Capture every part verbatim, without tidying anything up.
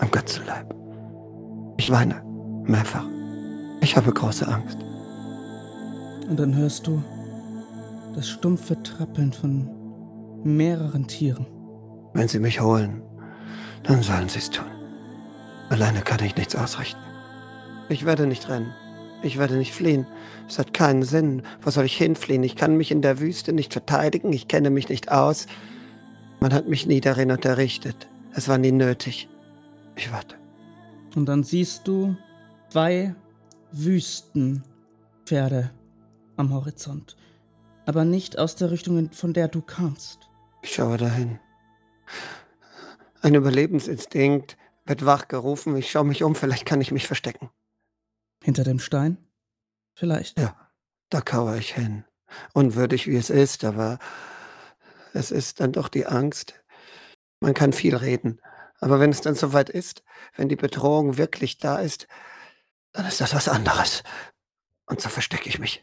am ganzen Leib. Ich weine mehrfach. Ich habe große Angst. Und dann hörst du das stumpfe Trappeln von mehreren Tieren. Wenn sie mich holen, dann sollen sie es tun. Alleine kann ich nichts ausrichten. Ich werde nicht rennen. Ich werde nicht fliehen. Es hat keinen Sinn. Wo soll ich hinfliehen? Ich kann mich in der Wüste nicht verteidigen. Ich kenne mich nicht aus. Man hat mich nie darin unterrichtet. Es war nie nötig. Ich warte. Und dann siehst du zwei Wüstenpferde am Horizont. Aber nicht aus der Richtung, von der du kamst. Ich schaue dahin. Ein Überlebensinstinkt wird wachgerufen. Ich schaue mich um. Vielleicht kann ich mich verstecken. Hinter dem Stein? Vielleicht. Ja, da kauere ich hin. Unwürdig wie es ist, aber es ist dann doch die Angst. Man kann viel reden, aber wenn es dann soweit ist, wenn die Bedrohung wirklich da ist, dann ist das was anderes. Und so verstecke ich mich.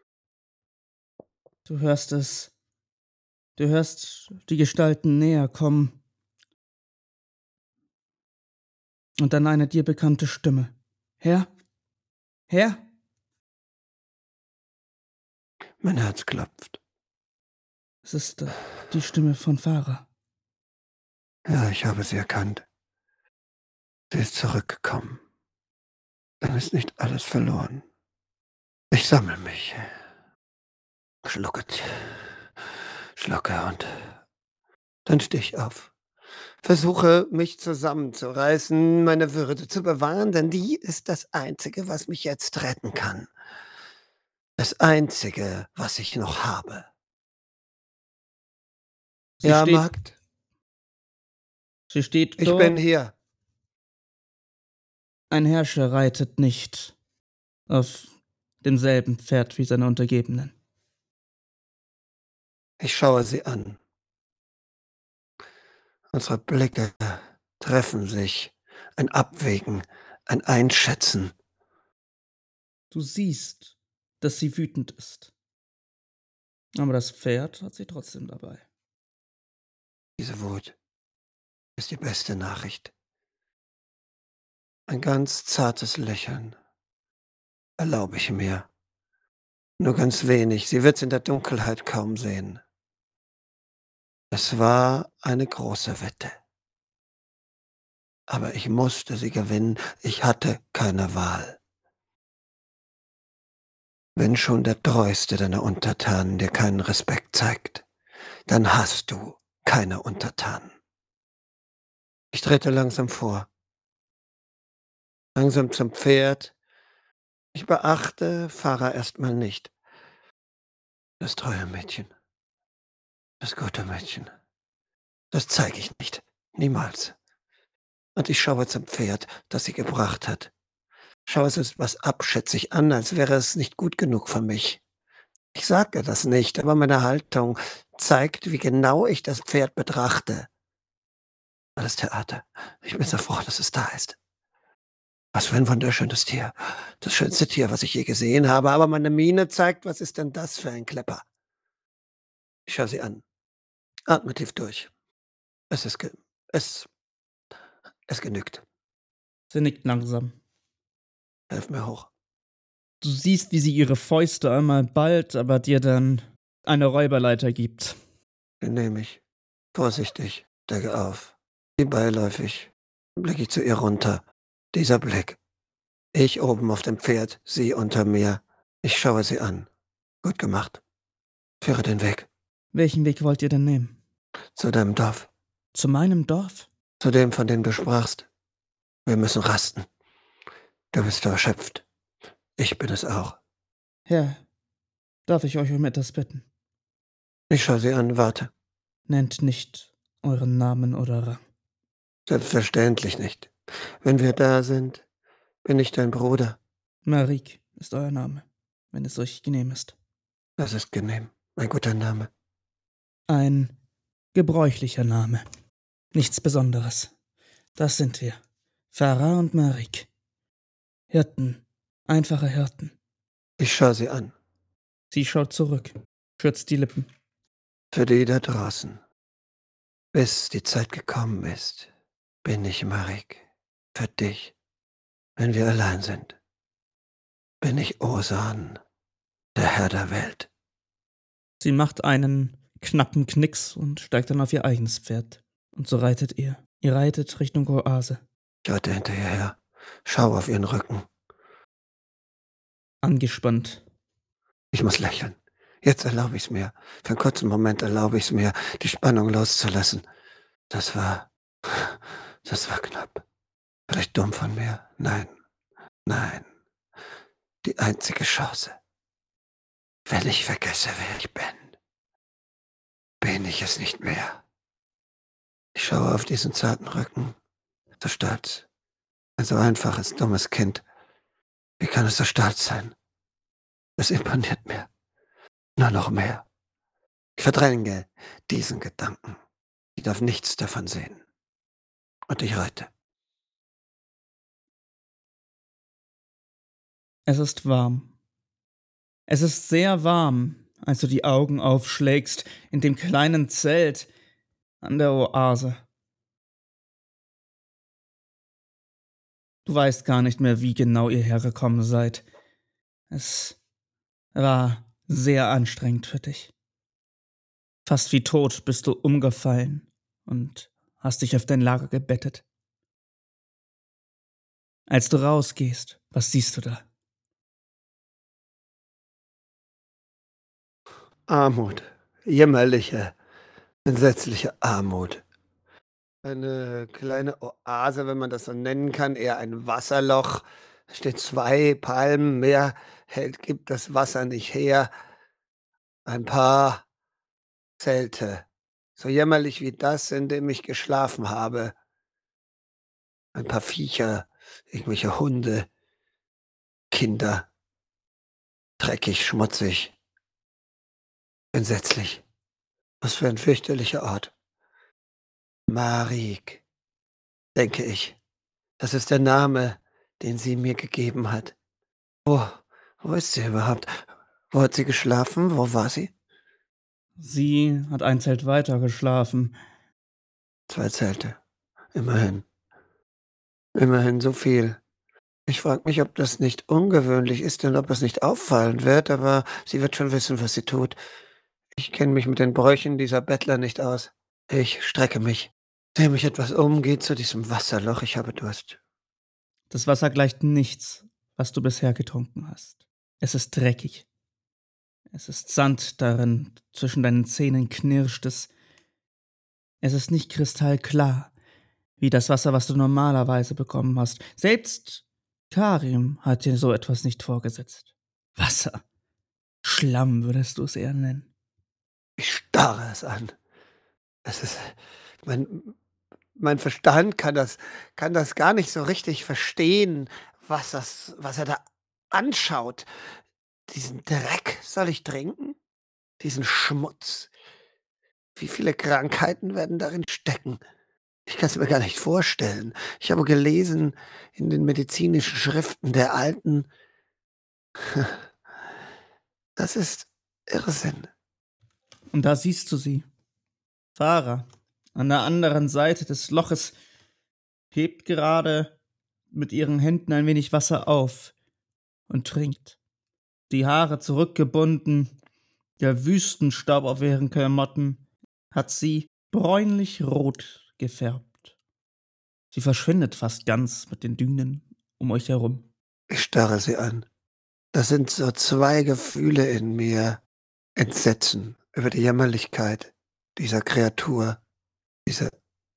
Du hörst es. Du hörst die Gestalten näher kommen. Und dann eine dir bekannte Stimme. Herr? Herr? Mein Herz klopft. Es ist äh, die Stimme von Farah. Ja, ich habe sie erkannt. Sie ist zurückgekommen. Dann ist nicht alles verloren. Ich sammle mich. Schlucket. Schlucke und dann stehe ich auf. Versuche, mich zusammenzureißen, meine Würde zu bewahren, denn die ist das Einzige, was mich jetzt retten kann. Das Einzige, was ich noch habe. Sie Ja, steht, Magd, sie steht ich bin dort. hier. Ein Herrscher reitet nicht auf demselben Pferd wie seine Untergebenen. Ich schaue sie an. Unsere Blicke treffen sich. Ein Abwägen, ein Einschätzen. Du siehst, dass sie wütend ist. Aber das Pferd hat sie trotzdem dabei. Diese Wut ist die beste Nachricht. Ein ganz zartes Lächeln erlaube ich mir. Nur ganz wenig. Sie wird's in der Dunkelheit kaum sehen. Es war eine große Wette. Aber ich musste sie gewinnen. Ich hatte keine Wahl. Wenn schon der treueste deiner Untertanen dir keinen Respekt zeigt, dann hast du keine Untertanen. Ich trete langsam vor, langsam zum Pferd. Ich beachte Farah erstmal nicht. Das treue Mädchen, das gute Mädchen, das zeige ich nicht, niemals. Und ich schaue zum Pferd, das sie gebracht hat. Schaue es etwas abschätzig an, als wäre es nicht gut genug für mich. Ich sage das nicht, aber meine Haltung zeigt, wie genau ich das Pferd betrachte. Alles Theater. Ich bin so froh, dass es da ist. Was für ein wunderschönes Tier. Das schönste Tier, was ich je gesehen habe, aber meine Miene zeigt, was ist denn das für ein Klepper? Ich schaue sie an, atme tief durch. Es ist ge es es genügt. Sie nickt langsam. Helf mir hoch. Du siehst, wie sie ihre Fäuste einmal ballt, aber dir dann eine Räuberleiter gibt. Den nehme ich. Vorsichtig, decke auf. Wie beiläufig blicke ich zu ihr runter. Dieser Blick. Ich oben auf dem Pferd, sie unter mir. Ich schaue sie an. Gut gemacht. Führe den Weg. Welchen Weg wollt ihr denn nehmen? Zu deinem Dorf. Zu meinem Dorf? Zu dem, von dem du sprachst. Wir müssen rasten. Du bist erschöpft. Ich bin es auch. Herr, darf ich euch um etwas bitten? Ich schaue sie an, warte. Nennt nicht euren Namen oder Rang. Selbstverständlich nicht. Wenn wir da sind, bin ich dein Bruder. Marik ist euer Name, wenn es euch genehm ist. Das ist genehm. Ein guter Name. Ein gebräuchlicher Name. Nichts Besonderes. Das sind wir. Farah und Marik. Hirten. Einfache Hirten. Ich schaue sie an. Sie schaut zurück, schürzt die Lippen. Für die da draußen. Bis die Zeit gekommen ist, bin ich Marik. für dich, wenn wir allein sind, bin ich Osan, der Herr der Welt. Sie macht einen knappen Knicks und steigt dann auf ihr eigenes Pferd. Und so reitet ihr. Ihr reitet Richtung Oase. Ich reite hinter ihr her, schaue auf ihren Rücken. Angespannt. Ich muss lächeln. Jetzt erlaube ich's mir. Für 'n kurzen Moment erlaube ich's mir, die Spannung loszulassen. Das war das war knapp. Vielleicht dumm von mir. Nein, nein. Die einzige Chance. Wenn ich vergesse, wer ich bin, bin ich es nicht mehr. Ich schaue auf diesen zarten Rücken, so stolz. Ein so einfaches, dummes Kind. Wie kann es so stolz sein? Es imponiert mir. Nur noch mehr. Ich verdränge diesen Gedanken. Ich darf nichts davon sehen. Und ich reite. Es ist warm. Es ist sehr warm, als du die Augen aufschlägst in dem kleinen Zelt an der Oase. Du weißt gar nicht mehr, wie genau ihr hergekommen seid. Es war sehr anstrengend für dich. Fast wie tot bist du umgefallen und hast dich auf dein Lager gebettet. Als du rausgehst, was siehst du da? Armut. Jämmerliche, entsetzliche Armut. Eine kleine Oase, wenn man das so nennen kann, eher ein Wasserloch. Es stehen zwei Palmen, mehr hält gibt das Wasser nicht her. Ein paar Zelte, so jämmerlich wie das, in dem ich geschlafen habe. Ein paar Viecher, irgendwelche Hunde, Kinder, dreckig, schmutzig, entsetzlich. Was für ein fürchterlicher Ort. Marik, denke ich. Das ist der Name, den sie mir gegeben hat. Wo wo ist sie überhaupt? Wo hat sie geschlafen? Wo war sie? Sie hat ein Zelt weiter geschlafen. zwei Zelte. Immerhin. Immerhin so viel. Ich frage mich, ob das nicht ungewöhnlich ist und ob es nicht auffallen wird, aber sie wird schon wissen, was sie tut. Ich kenne mich mit den Bräuchen dieser Bettler nicht aus. Ich strecke mich, drehe mich etwas um, gehe zu diesem Wasserloch. Ich habe Durst. Das Wasser gleicht nichts, was du bisher getrunken hast. Es ist dreckig. Es ist Sand darin, zwischen deinen Zähnen knirscht es. Es ist nicht kristallklar, wie das Wasser, was du normalerweise bekommen hast. Selbst Karim hat dir so etwas nicht vorgesetzt. Wasser. Schlamm würdest du es eher nennen. Ich starre es an. Es ist mein mein Verstand kann das kann das gar nicht so richtig verstehen, was das was er da anschaut. Diesen Dreck soll ich trinken? Diesen Schmutz? Wie viele Krankheiten werden darin stecken? Ich kann's mir gar nicht vorstellen. Ich habe gelesen in den medizinischen Schriften der Alten das ist Irrsinn. Und da siehst du sie. Farah, an der anderen Seite des Loches, hebt gerade mit ihren Händen ein wenig Wasser auf und trinkt. Die Haare zurückgebunden, der Wüstenstaub auf ihren Klamotten hat sie bräunlich-rot gefärbt. Sie verschwindet fast ganz mit den Dünen um euch herum. Ich starre sie an. Das sind so zwei Gefühle in mir. Entsetzen über die Jämmerlichkeit dieser Kreatur, diese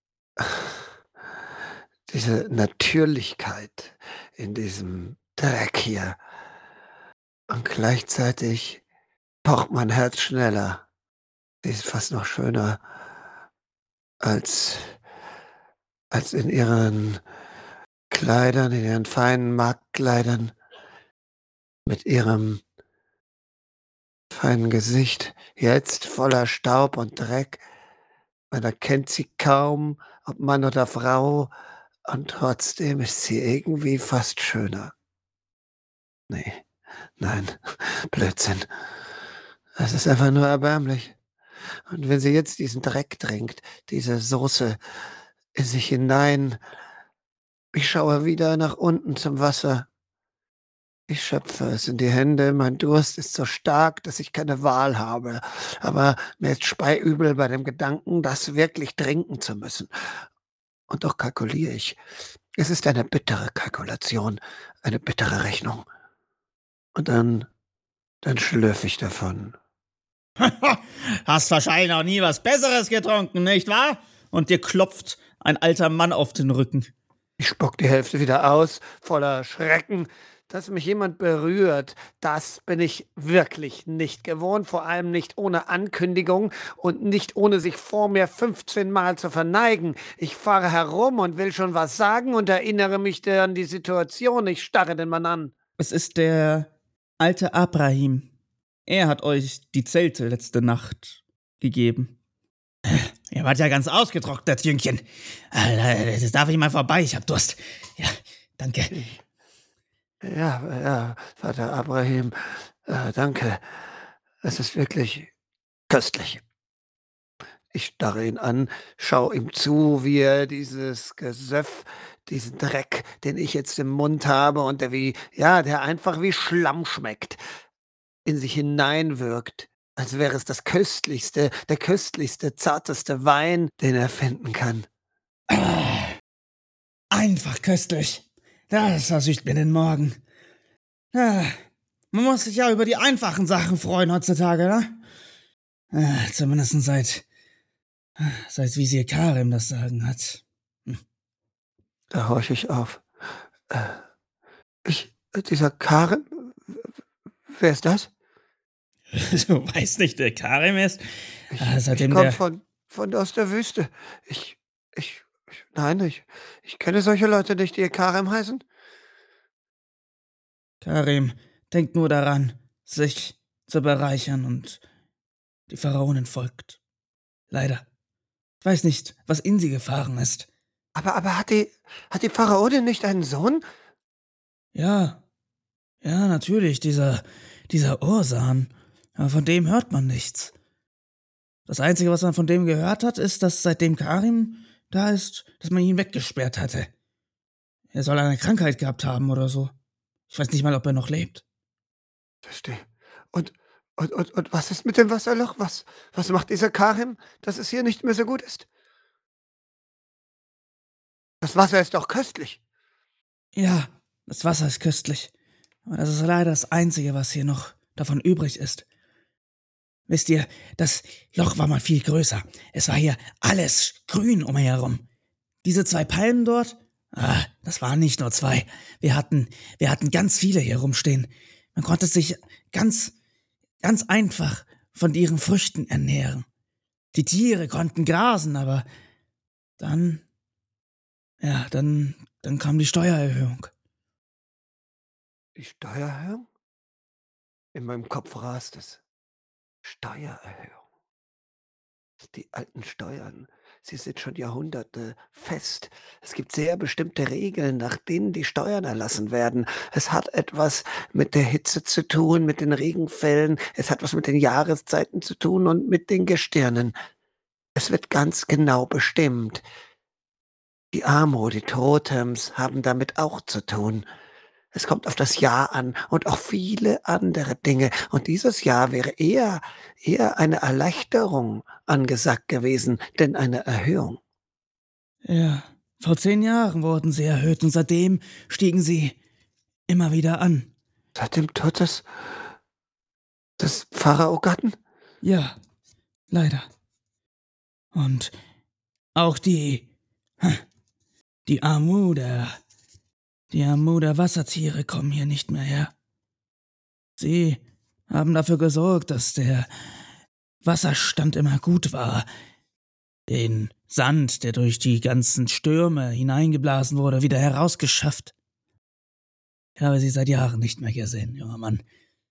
diese Natürlichkeit in diesem Dreck hier. Und gleichzeitig pocht mein Herz schneller. Sie ist fast noch schöner als als in ihren Kleidern, in ihren feinen Marktkleidern mit ihrem feinen Gesicht, jetzt voller Staub und Dreck. Man erkennt sie kaum, ob Mann oder Frau, und trotzdem ist sie irgendwie fast schöner. Ne, nein, Blödsinn. Es ist einfach nur erbärmlich. Und wenn sie jetzt diesen Dreck trinkt, diese Soße in sich hinein Ich schaue wieder nach unten zum Wasser. Ich schöpfe es in die Hände. Mein Durst ist so stark, dass ich keine Wahl habe. Aber mir ist speiübel bei dem Gedanken, das wirklich trinken zu müssen. Und doch kalkuliere ich. Es ist eine bittere Kalkulation, eine bittere Rechnung. Und dann dann schlürfe ich davon. Hast wahrscheinlich noch nie was Besseres getrunken, nicht wahr? Und dir klopft ein alter Mann auf den Rücken. Ich spuck die Hälfte wieder aus, voller Schrecken, dass mich jemand berührt. Das bin ich wirklich nicht gewohnt, vor allem nicht ohne Ankündigung und nicht ohne sich vor mir fünfzehn Mal zu verneigen. Ich fahre herum und will schon was sagen und erinnere mich da an die Situation. Ich starre den Mann an. Es ist der alte Abraham. Er hat euch die Zelte letzte Nacht gegeben. Ihr wart ja ganz ausgetrocknet, Jüngchen. Äh, darf ich mal vorbei? Ich hab Durst. Ja, danke. Ich, ja, ja, Vater Abraham, äh, danke. Es ist wirklich köstlich. Ich starre ihn an, schaue ihm zu, wie er dieses Gesöff, diesen Dreck, den ich jetzt im Mund habe und der wie ja, der einfach wie Schlamm schmeckt, in sich hineinwirkt, als wäre es das köstlichste der köstlichste, zarteste Wein, den er finden kann. Einfach köstlich. Das versüßt mir den Morgen. Ja, man muss sich ja über die einfachen Sachen freuen heutzutage, ne? Ja, zumindest seit, seit Visier Karim das Sagen hat. Hm. Da horche ich auf. Äh, ich äh, dieser Karim? W wer ist das? Du weißt nicht, wer Karim ist? Ich Ah, ich seitdem komme der von von aus der Wüste. Ich ich ich nein, ich ich kenne solche Leute nicht, die Karim heißen. Karim denkt nur daran, sich zu bereichern und die Pharaonin folgt. Leider. Ich weiß nicht, was in sie gefahren ist. Aber aber hat die hat die Pharaonin nicht einen Sohn? Ja, ja, natürlich, dieser, dieser Ursan. Aber von dem hört man nichts. Das Einzige, was man von dem gehört hat, ist, dass seitdem Karim da ist, dass man ihn weggesperrt hatte. Er soll eine Krankheit gehabt haben oder so. Ich weiß nicht mal, ob er noch lebt. Verstehe. Und und und und was ist mit dem Wasserloch? Was was macht dieser Karim, dass es hier nicht mehr so gut ist? Das Wasser ist doch köstlich. Ja, das Wasser ist köstlich. Aber das ist leider das Einzige, was hier noch davon übrig ist. Wisst ihr, das Loch war mal viel größer. Es war hier alles grün um mich herum. Diese zwei Palmen dort, ah, das waren nicht nur zwei. Wir hatten, wir hatten ganz viele hier rumstehen. Man konnte sich ganz, ganz einfach von ihren Früchten ernähren. Die Tiere konnten grasen, aber dann, ja, dann, dann kam die Steuererhöhung. Die Steuererhöhung? In meinem Kopf rast es. Steuererhöhung. Die alten Steuern, sie sind schon Jahrhunderte fest. Es gibt sehr bestimmte Regeln, nach denen die Steuern erlassen werden. Es hat etwas mit der Hitze zu tun, mit den Regenfällen, es hat was mit den Jahreszeiten zu tun und mit den Gestirnen. Es wird ganz genau bestimmt. Die Amo, die Totems haben damit auch zu tun. Es kommt auf das Jahr an und auch viele andere Dinge. Und dieses Jahr wäre eher eher eine Erleichterung angesagt gewesen, denn eine Erhöhung. Ja, vor zehn Jahren wurden sie erhöht und seitdem stiegen sie immer wieder an. Seit dem Tod des des Pharao-Gatten? Ja, leider. Und auch die, hm, die Amuder, die Amuder Wassertiere kommen hier nicht mehr her. Sie haben dafür gesorgt, dass der Wasserstand immer gut war. Den Sand, der durch die ganzen Stürme hineingeblasen wurde, wieder herausgeschafft. Ich habe sie seit Jahren nicht mehr gesehen, junger Mann.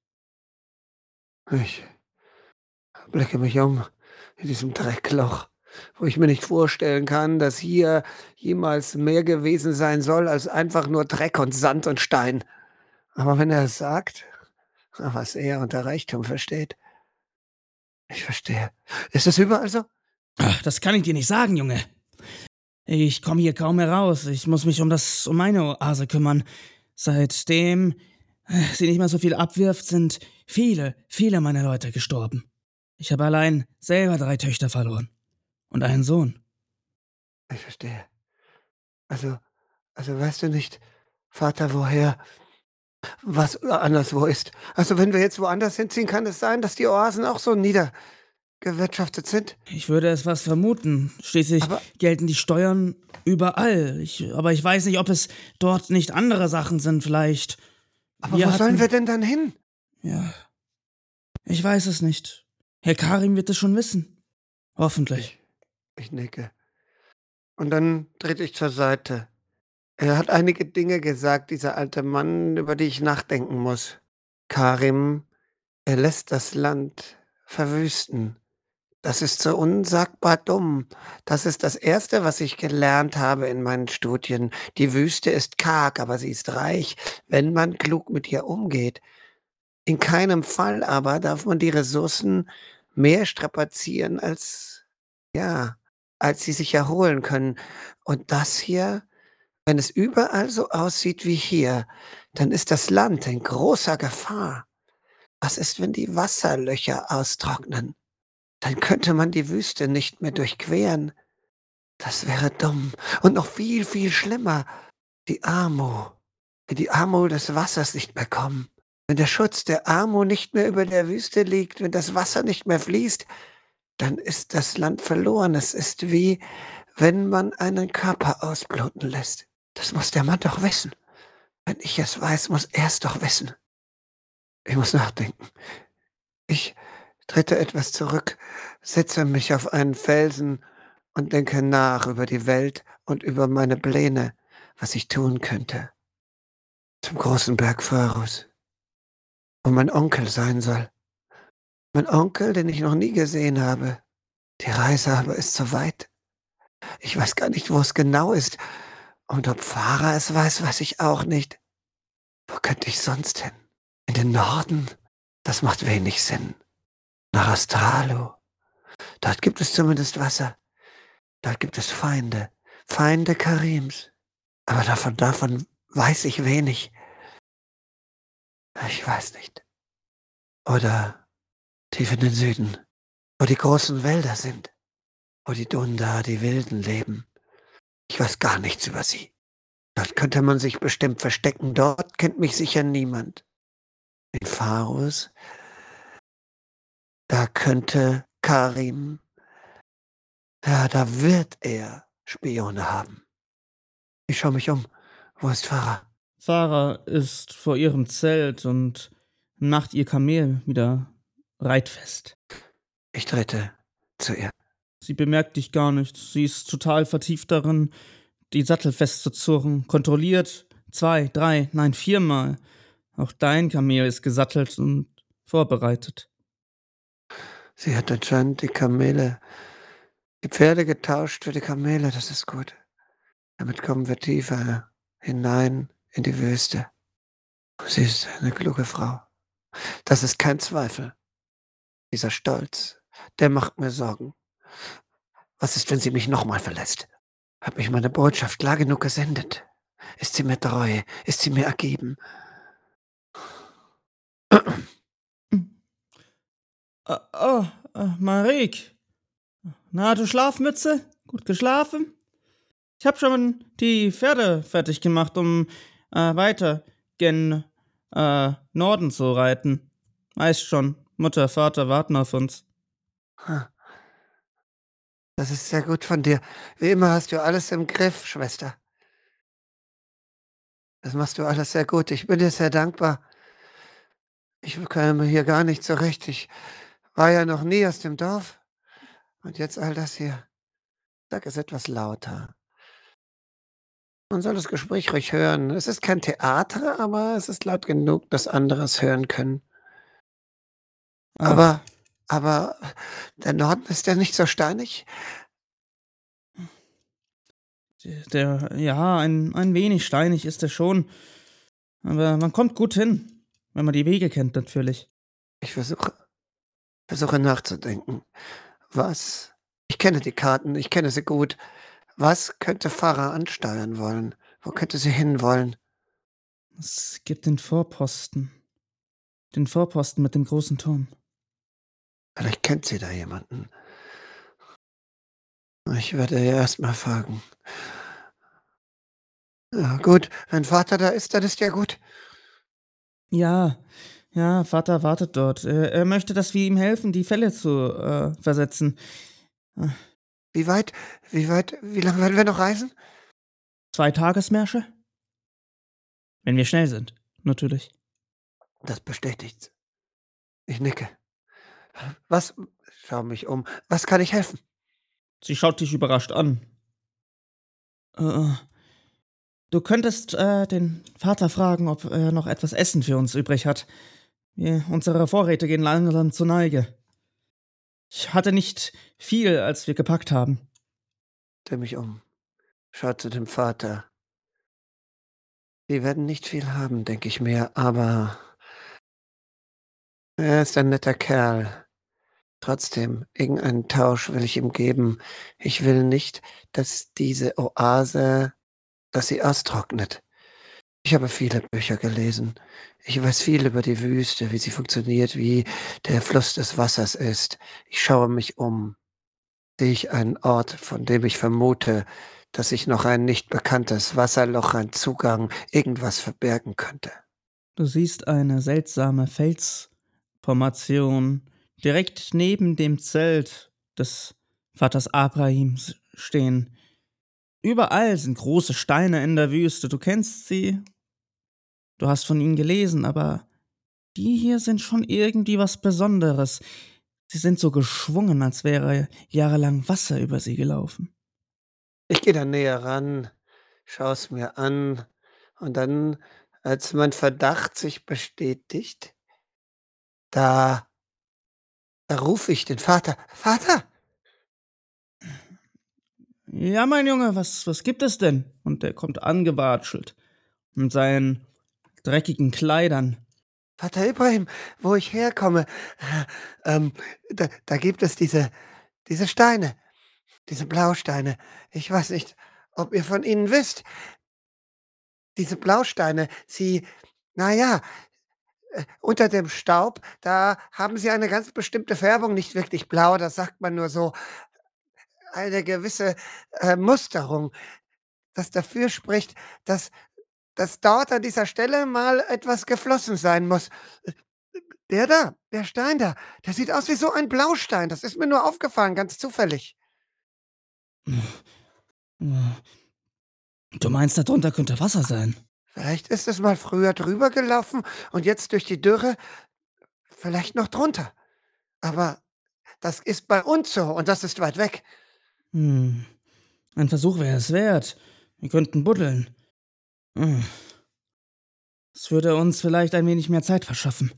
Ich blicke mich um in diesem Dreckloch, wo ich mir nicht vorstellen kann, dass hier jemals mehr gewesen sein soll als einfach nur Dreck und Sand und Stein. Aber wenn er es sagt, was er unter Reichtum versteht, ich verstehe. Ist es überall so? Ach, das kann ich dir nicht sagen, Junge. Ich komme hier kaum mehr raus. Ich muss mich um das um meine Oase kümmern. Seitdem äh, sie nicht mehr so viel abwirft, sind viele, viele meiner Leute gestorben. Ich habe allein selber drei Töchter verloren und einen Sohn. Ich verstehe. Also also, weißt du nicht, Vater, woher was äh, anderswo ist? Also, wenn wir jetzt woanders hinziehen, kann es sein, dass die Oasen auch so niedergewirtschaftet sind? Ich würde es fast vermuten. Schließlich Aber gelten die Steuern überall. Ich, aber ich weiß nicht, ob es dort nicht andere Sachen sind, vielleicht. aber Wir wo sollen wir hatten. denn dann hin? Ja, ich weiß es nicht. Herr Karim wird es schon wissen. Hoffentlich. Ich ich nicke. Und dann trete ich zur Seite. Er hat einige Dinge gesagt, dieser alte Mann, über die ich nachdenken muss. Karim, er lässt das Land verwüsten. Das ist so unsagbar dumm. Das ist das Erste, was ich gelernt habe in meinen Studien. Die Wüste ist karg, aber sie ist reich, wenn man klug mit ihr umgeht. In keinem Fall aber darf man die Ressourcen mehr strapazieren, als ja, als sie sich erholen können. Und das hier, wenn es überall so aussieht wie hier, dann ist das Land in großer Gefahr. Was ist, wenn die Wasserlöcher austrocknen? Dann könnte man die Wüste nicht mehr durchqueren. Das wäre dumm. Und noch viel, viel schlimmer, die Armut. Wenn die Armut des Wassers nicht mehr kommen. Wenn der Schutz der Armut nicht mehr über der Wüste liegt, wenn das Wasser nicht mehr fließt, dann ist das Land verloren. Es ist wie, wenn man einen Körper ausbluten lässt. Das muss der Mann doch wissen. Wenn ich es weiß, muss er es doch wissen. Ich muss nachdenken. Ich trete etwas zurück, setze mich auf einen Felsen und denke nach über die Welt und über meine Pläne, was ich tun könnte. Zum großen Berg Pharus, wo mein Onkel sein soll. Mein Onkel, den ich noch nie gesehen habe. Die Reise aber ist so weit. Ich weiß gar nicht, wo es genau ist. Und ob Farah es weiß, weiß ich auch nicht. Wo könnte ich sonst hin? In den Norden? Das macht wenig Sinn. Nach Astralo. Dort gibt es zumindest Wasser. Dort gibt es Feinde. Feinde Karims. Aber davon, davon weiß ich wenig. Ich weiß nicht. Oder tief in den Süden, wo die großen Wälder sind, wo die Dunda, die Wilden leben. Ich weiß gar nichts über sie. Dort könnte man sich bestimmt verstecken. Dort kennt mich sicher niemand. In Pharus, da könnte Karim, ja, da wird er Spione haben. Ich schaue mich um. Wo ist Farah? Farah ist vor ihrem Zelt und macht ihr Kamel wieder reitfest. Ich trete zu ihr. Sie bemerkt dich gar nicht. Sie ist total vertieft darin, die Sattel festzuzurren. Kontrolliert zwei, drei, nein, viermal. Auch dein Kamel ist gesattelt und vorbereitet. Sie hat anscheinend die Kamele, die Pferde getauscht für die Kamele. Das ist gut. Damit kommen wir tiefer hinein in die Wüste. Sie ist eine kluge Frau. Das ist kein Zweifel. Dieser Stolz, der macht mir Sorgen. Was ist, wenn sie mich nochmal verlässt? Hat mich meine Botschaft klar genug gesendet? Ist sie mir treu? Ist sie mir ergeben? Hm. Ah, oh, äh, Marik. Na, du Schlafmütze? Gut geschlafen? Ich hab schon die Pferde fertig gemacht, um äh, weiter gen äh, Norden zu reiten. Weißt schon, Mutter, Vater warten auf uns. Das ist sehr gut von dir. Wie immer hast du alles im Griff, Schwester. Das machst du alles sehr gut. Ich bin dir sehr dankbar. Ich käme hier gar nicht zurecht. Ich war ja noch nie aus dem Dorf. Und jetzt all das hier. Sag es etwas lauter. Man soll das Gespräch ruhig hören. Es ist kein Theater, aber es ist laut genug, dass andere es hören können. Ah, Aber aber der Norden, ist der nicht so steinig? der, ja, ein, ein wenig steinig ist er schon. Aber man kommt gut hin, wenn man die Wege kennt, natürlich. Ich versuche versuche nachzudenken. Was ich kenne die Karten, ich kenne sie gut. Was könnte Farah ansteuern wollen? Wo könnte sie hinwollen? Es gibt den Vorposten. Den Vorposten mit dem großen Turm. Vielleicht kennt sie da jemanden. Ich werde ihr erst mal fragen. Ja, gut, wenn Vater da ist, dann ist ja gut. Ja, ja, Vater wartet dort. Er er möchte, dass wir ihm helfen, die Felle zu, äh, versetzen. Äh, Wie weit wie weit wie lange werden wir noch reisen? zwei Tagesmärsche? Wenn wir schnell sind, natürlich. Das bestätigt's. Ich nicke. Was schau mich um. Was kann ich helfen? Sie schaut dich überrascht an. Äh, du könntest, äh, den Vater fragen, ob er noch etwas Essen für uns übrig hat. Wir unsere Vorräte gehen langsam zur Neige. Ich hatte nicht viel, als wir gepackt haben. Drehe mich um. Schau zu dem Vater. Die werden nicht viel haben, denke ich mir, aber er ist ein netter Kerl. Trotzdem, irgendeinen Tausch will ich ihm geben. Ich will nicht, dass diese Oase dass sie austrocknet. Ich habe viele Bücher gelesen. Ich weiß viel über die Wüste, wie sie funktioniert, wie der Fluss des Wassers ist. Ich schaue mich um. Sehe ich einen Ort, von dem ich vermute, dass sich noch ein nicht bekanntes Wasserloch, ein Zugang, irgendwas verbergen könnte. Du siehst eine seltsame Felsformation direkt neben dem Zelt des Vaters Abrahams stehen. Überall sind große Steine in der Wüste. Du kennst sie, du hast von ihnen gelesen, aber die hier sind schon irgendwie was Besonderes. Sie sind so geschwungen, als wäre jahrelang Wasser über sie gelaufen. Ich gehe da näher ran, schaue es mir an und dann, als mein Verdacht sich bestätigt, da da rufe ich den Vater: „Vater!" Ja, mein Junge, was, was gibt es denn? Und er kommt angewatschelt mit seinen dreckigen Kleidern. Vater Ibrahim, wo ich herkomme, äh, ähm, da da gibt es diese diese Steine, diese Blausteine. Ich weiß nicht, ob ihr von ihnen wisst. Diese Blausteine, sie na ja, äh, unter dem Staub, da haben sie eine ganz bestimmte Färbung, nicht wirklich blau, das sagt man nur so, eine gewisse, äh, Musterung, das dafür spricht, dass dass dort an dieser Stelle mal etwas geflossen sein muss. Äh, der da, der Stein da, der sieht aus wie so ein Blaustein. Das ist mir nur aufgefallen, ganz zufällig. Du meinst, darunter könnte Wasser sein? Vielleicht ist es mal früher drüber gelaufen und jetzt durch die Dürre vielleicht noch drunter. Aber das ist bei uns so und das ist weit weg. Hm, ein Versuch wäre es wert. Wir könnten buddeln. Hm. Das würde uns vielleicht ein wenig mehr Zeit verschaffen.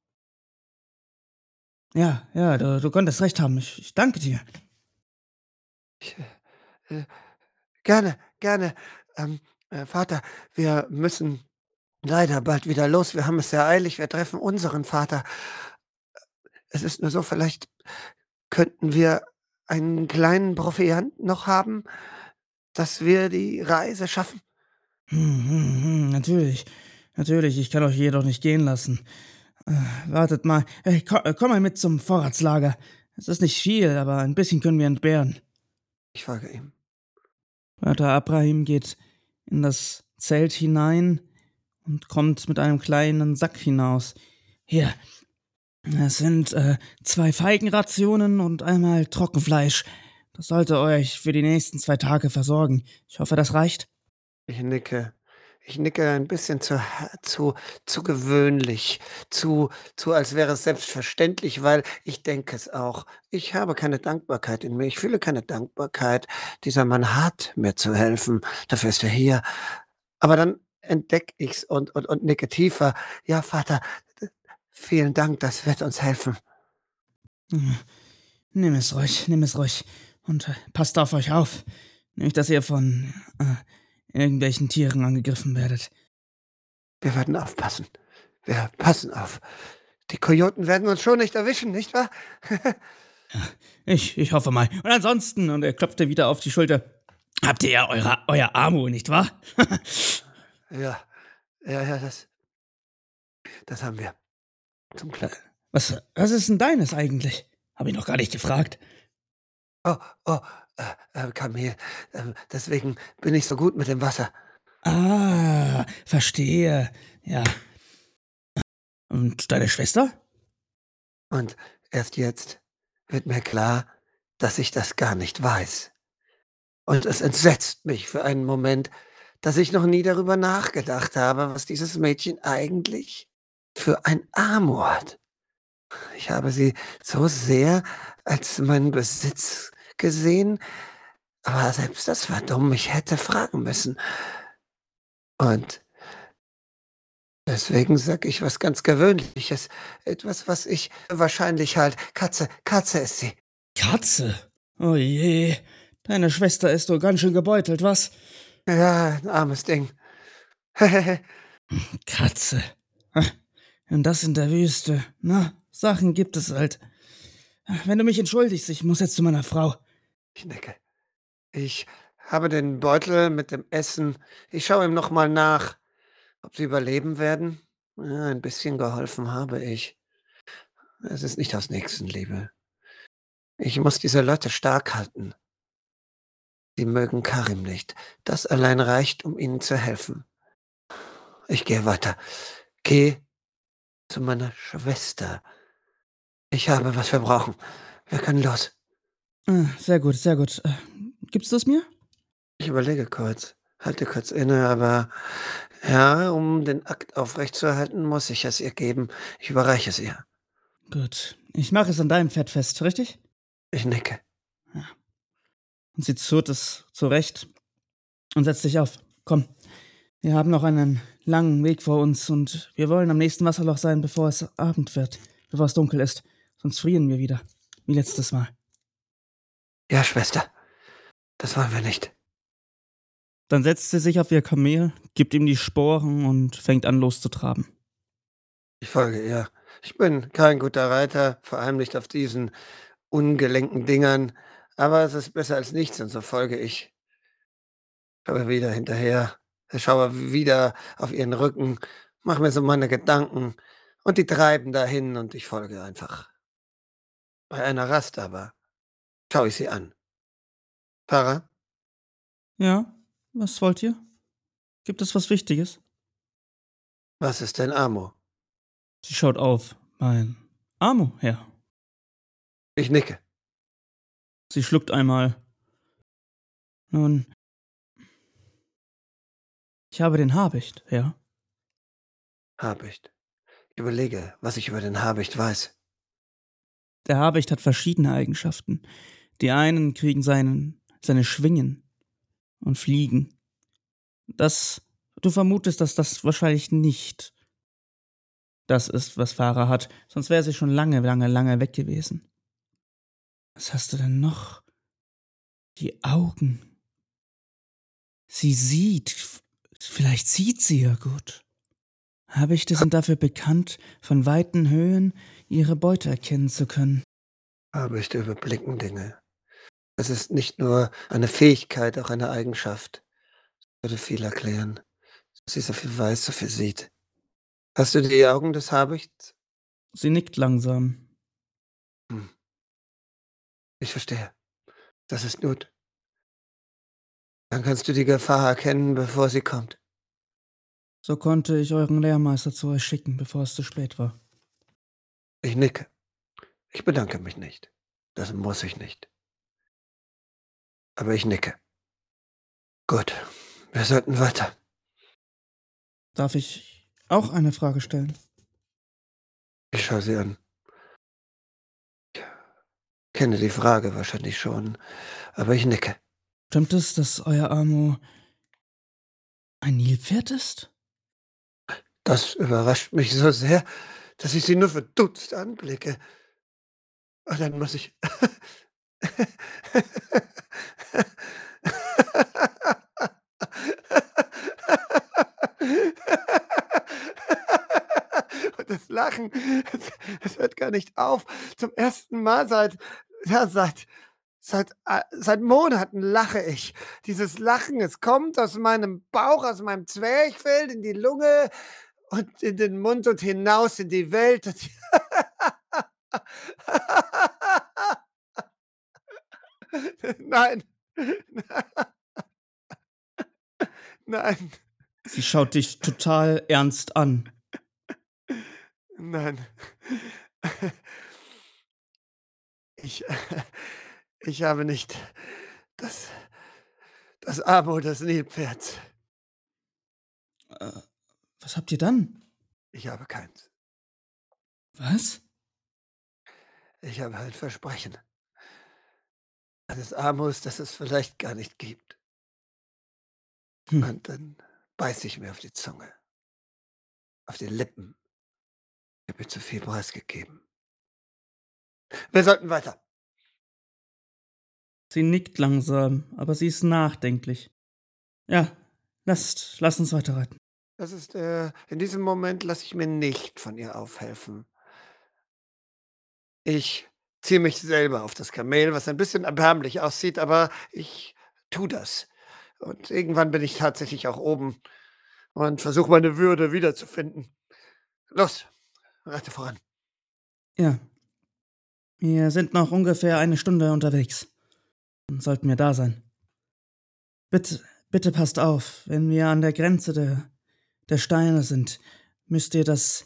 Ja, ja, du, du könntest recht haben. Ich, ich danke dir. Ich, äh, gerne, gerne. Ähm, äh, Vater, wir müssen leider bald wieder los. Wir haben es sehr eilig. Wir treffen unseren Vater. Es ist nur so, vielleicht könnten wir einen kleinen Proviant noch haben, dass wir die Reise schaffen. Hm, hm, hm, natürlich. Natürlich, ich kann euch jedoch nicht gehen lassen. Äh, wartet mal. Hey, komm, äh, komm mal mit zum Vorratslager. Es ist nicht viel, aber ein bisschen können wir entbehren. Ich folge ihm. Vater Abraham geht in das Zelt hinein und kommt mit einem kleinen Sack hinaus. Hier, es sind äh, zwei Feigenrationen und einmal Trockenfleisch. Das sollte euch für die nächsten zwei Tage versorgen. Ich hoffe, das reicht. Ich nicke. Ich nicke ein bisschen zu ha zu zu gewöhnlich, zu zu als wäre es selbstverständlich, weil ich denke es auch. Ich habe keine Dankbarkeit in mir. Ich fühle keine Dankbarkeit. Dieser Mann hat mir zu helfen. Dafür ist er hier. Aber dann entdecke ich's und und und nicke tiefer. Ja, Vater, d vielen Dank, das wird uns helfen. Hm, Nimm es ruhig, nimm es ruhig. Und äh, passt auf euch auf. Nicht, dass ihr von äh, irgendwelchen Tieren angegriffen werdet. Wir werden aufpassen. Wir passen auf. Die Kojoten werden uns schon nicht erwischen, nicht wahr? Ich, ich hoffe mal. Und ansonsten, und er klopfte wieder auf die Schulter. Habt ihr ja eure euer Amo, nicht wahr? Ja, ja, ja, das das haben wir, zum Äh, Glück. was was ist 'n deines eigentlich? Habe ich noch gar nicht gefragt. Oh, oh, äh, äh, Kamel, ähm, deswegen bin ich so gut mit dem Wasser. Ah, verstehe. Ja. Und deine Schwester? Und erst jetzt wird mir klar, dass ich das gar nicht weiß. Und es entsetzt mich für einen Moment, dass ich noch nie darüber nachgedacht habe, was dieses Mädchen eigentlich für ein Amo hat. Ich habe sie so sehr als meinen Besitz gesehen, aber selbst das war dumm. Ich hätte fragen müssen. Und deswegen sage ich was ganz Gewöhnliches, etwas, was ich wahrscheinlich halt Katze Katze ist sie. Katze? Oh je. Deine Schwester ist wohl ganz schön gebeutelt, was? Ja, 'n armes Ding. Katze. Ha, und das in der Wüste. Na, Sachen gibt es halt. Wenn du mich entschuldigst, ich muss jetzt zu meiner Frau. Ich nicke. Ich habe den Beutel mit dem Essen. Ich schaue ihm noch mal nach, ob sie überleben werden. Ja, ein bisschen geholfen habe ich. Es ist nicht aus Nächstenliebe. Ich muss diese Leute stark halten. Sie mögen Karim nicht. Das allein reicht, um ihnen zu helfen. Ich gehe weiter. Gehe zu meiner Schwester. Ich habe, was wir brauchen. Wir können los. Ah, sehr gut, sehr gut. Äh, gibst du es mir? Ich überlege kurz, halte kurz inne, aber ja, um den Akt aufrechtzuerhalten, muss ich es ihr geben. Ich überreiche es ihr. Gut. Ich mache es an deinem Pferd fest, richtig? Ich nicke. Ja. Und sie zurrt es zurecht und setzt sich auf. Komm, wir haben noch einen langen Weg vor uns und wir wollen am nächsten Wasserloch sein, bevor es Abend wird, bevor es dunkel ist. Sonst frieren wir wieder. Wie letztes Mal. Ja, Schwester, das wollen wir nicht. Dann setzt sie sich auf ihr Kamel, gibt ihm die Sporen und fängt an loszutraben. Ich folge ihr. Ich bin kein guter Reiter, vor allem nicht auf diesen ungelenken Dingern, aber es ist besser als nichts und so folge ich. Schaue wieder hinterher, schaue wieder auf ihren Rücken, mache mir so meine Gedanken und die treiben dahin und ich folge einfach. Bei einer Rast aber schaue ich sie an. Fahrer, Ja, was wollt ihr? Gibt es was Wichtiges? was ist dein Amo? Sie schaut auf. Mein Amo, Herr. Ich nicke. Sie schluckt einmal. Nun, ich habe den Habicht, Herr. Habicht. Ich überlege, was ich über den Habicht weiß. Der Habicht hat verschiedene Eigenschaften. Die einen kriegen seinen, seine Schwingen und fliegen. Das, du vermutest, dass das wahrscheinlich nicht das ist, was Farah hat. Sonst wäre sie schon lange, lange, lange weg gewesen. Was hast du denn noch? Die Augen. Sie sieht. Vielleicht sieht sie ja gut. Habichte sind dafür bekannt, von weiten Höhen ihre Beute erkennen zu können. Habichte überblicken Dinge. Es ist nicht nur eine Fähigkeit, auch eine Eigenschaft. Würde viel erklären. Dass sie so viel weiß, so viel sieht. Hast du die Augen des Habichts? Sie nickt langsam. Hm, ich verstehe. Das ist gut. Dann kannst du die Gefahr erkennen, bevor sie kommt. So konnte ich euren Lehrmeister zu euch schicken, bevor es zu spät war. Ich nicke. Ich bedanke mich nicht. Das muss ich nicht. Aber ich nicke. Gut, wir sollten weiter. Darf ich auch eine Frage stellen? Ich schaue sie an. Kenne die Frage wahrscheinlich schon, aber ich nicke. Stimmt es, dass euer Amo ein Nilpferd ist? Das überrascht mich so sehr, dass ich sie nur verdutzt anblicke. Und dann muss ich Und das Lachen, es es hört gar nicht auf. Zum ersten Mal seit ja, seit Seit a seit Monaten lache ich. Dieses Lachen, es kommt aus meinem Bauch, aus meinem Zwerchfell in die Lunge und in den Mund und hinaus in die Welt und Nein. Nein. Sie schaut dich total ernst an. Nein. Ich ich habe nicht das das Amo des Nilpferds. Äh, was habt ihr dann? Ich habe keins. Was? Ich habe ein Versprechen. Eines Amos, das es vielleicht gar nicht gibt. Hm. Und dann beiße ich mir auf die Zunge, auf die Lippen. Ich habe ihr zu viel preisgegeben. Wir sollten weiter. Sie nickt langsam, aber sie ist nachdenklich. Ja, lasst, lasst uns weiterreiten. Das ist, äh in diesem Moment lasse ich mir nicht von ihr aufhelfen. Ich ziehe mich selber auf das Kamel, was ein bisschen erbärmlich aussieht, aber ich tue das. Und irgendwann bin ich tatsächlich auch oben und versuche meine Würde wiederzufinden. Los, reite voran. Ja, wir sind noch ungefähr eine Stunde unterwegs und sollten wir da sein. Bitte, bitte passt auf, wenn wir an der Grenze der, der Steine sind, müsst ihr das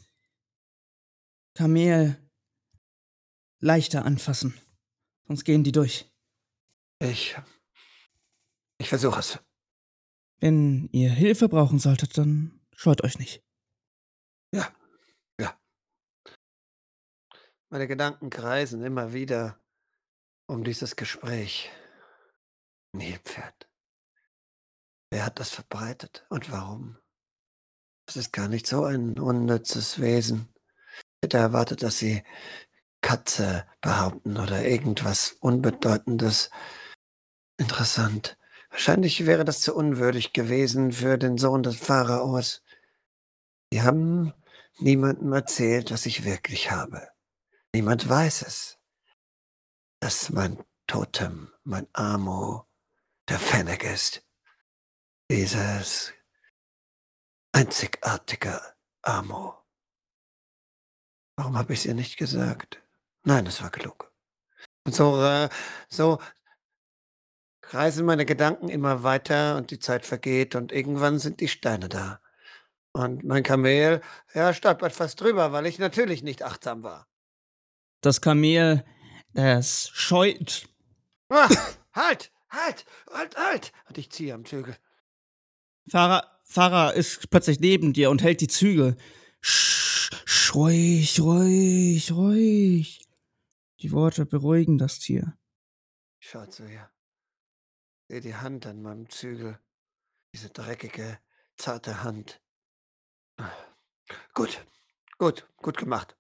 Kamel leichter anfassen, sonst gehen die durch. Ich ich versuche es. Wenn ihr Hilfe brauchen solltet, dann scheut euch nicht. Ja, ja. Meine Gedanken kreisen immer wieder um dieses Gespräch. Nilpferd. Wer hat das verbreitet und warum? Es ist gar nicht so ein unnützes Wesen. Ich hätte erwartet, dass sie Katze behaupten oder irgendwas Unbedeutendes. Interessant. Wahrscheinlich wäre das zu unwürdig gewesen für den Sohn des Pharaos. Die haben niemandem erzählt, was ich wirklich habe. Niemand weiß es, dass mein Totem, mein Amo, der Fennec ist. Dieses einzigartige Amo. Warum habe ich's ihr nicht gesagt? Nein, es war klug. Und so, äh so kreisen meine Gedanken immer weiter und die Zeit vergeht und irgendwann sind die Steine da. Und mein Kamel, ja, stolpert fast drüber, weil ich natürlich nicht achtsam war. Das Kamel, das scheut. Ah, halt, halt, halt, halt! Und ich ziehe am Zügel. Farah, Farah ist plötzlich neben dir und hält die Zügel. Sch, sch, ruhig, ruhig, ruhig. Die Worte beruhigen das Tier. Ich schaue zu ihr, sehe die Hand an meinem Zügel, diese dreckige, zarte Hand. Gut, gut, gut gemacht.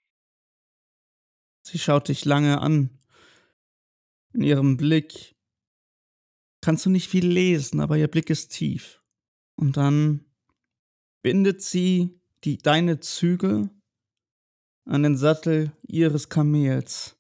Sie schaut dich lange an. In ihrem Blick kannst du nicht viel lesen, aber ihr Blick ist tief. Und dann bindet sie die, deine Zügel an den Sattel ihres Kamels.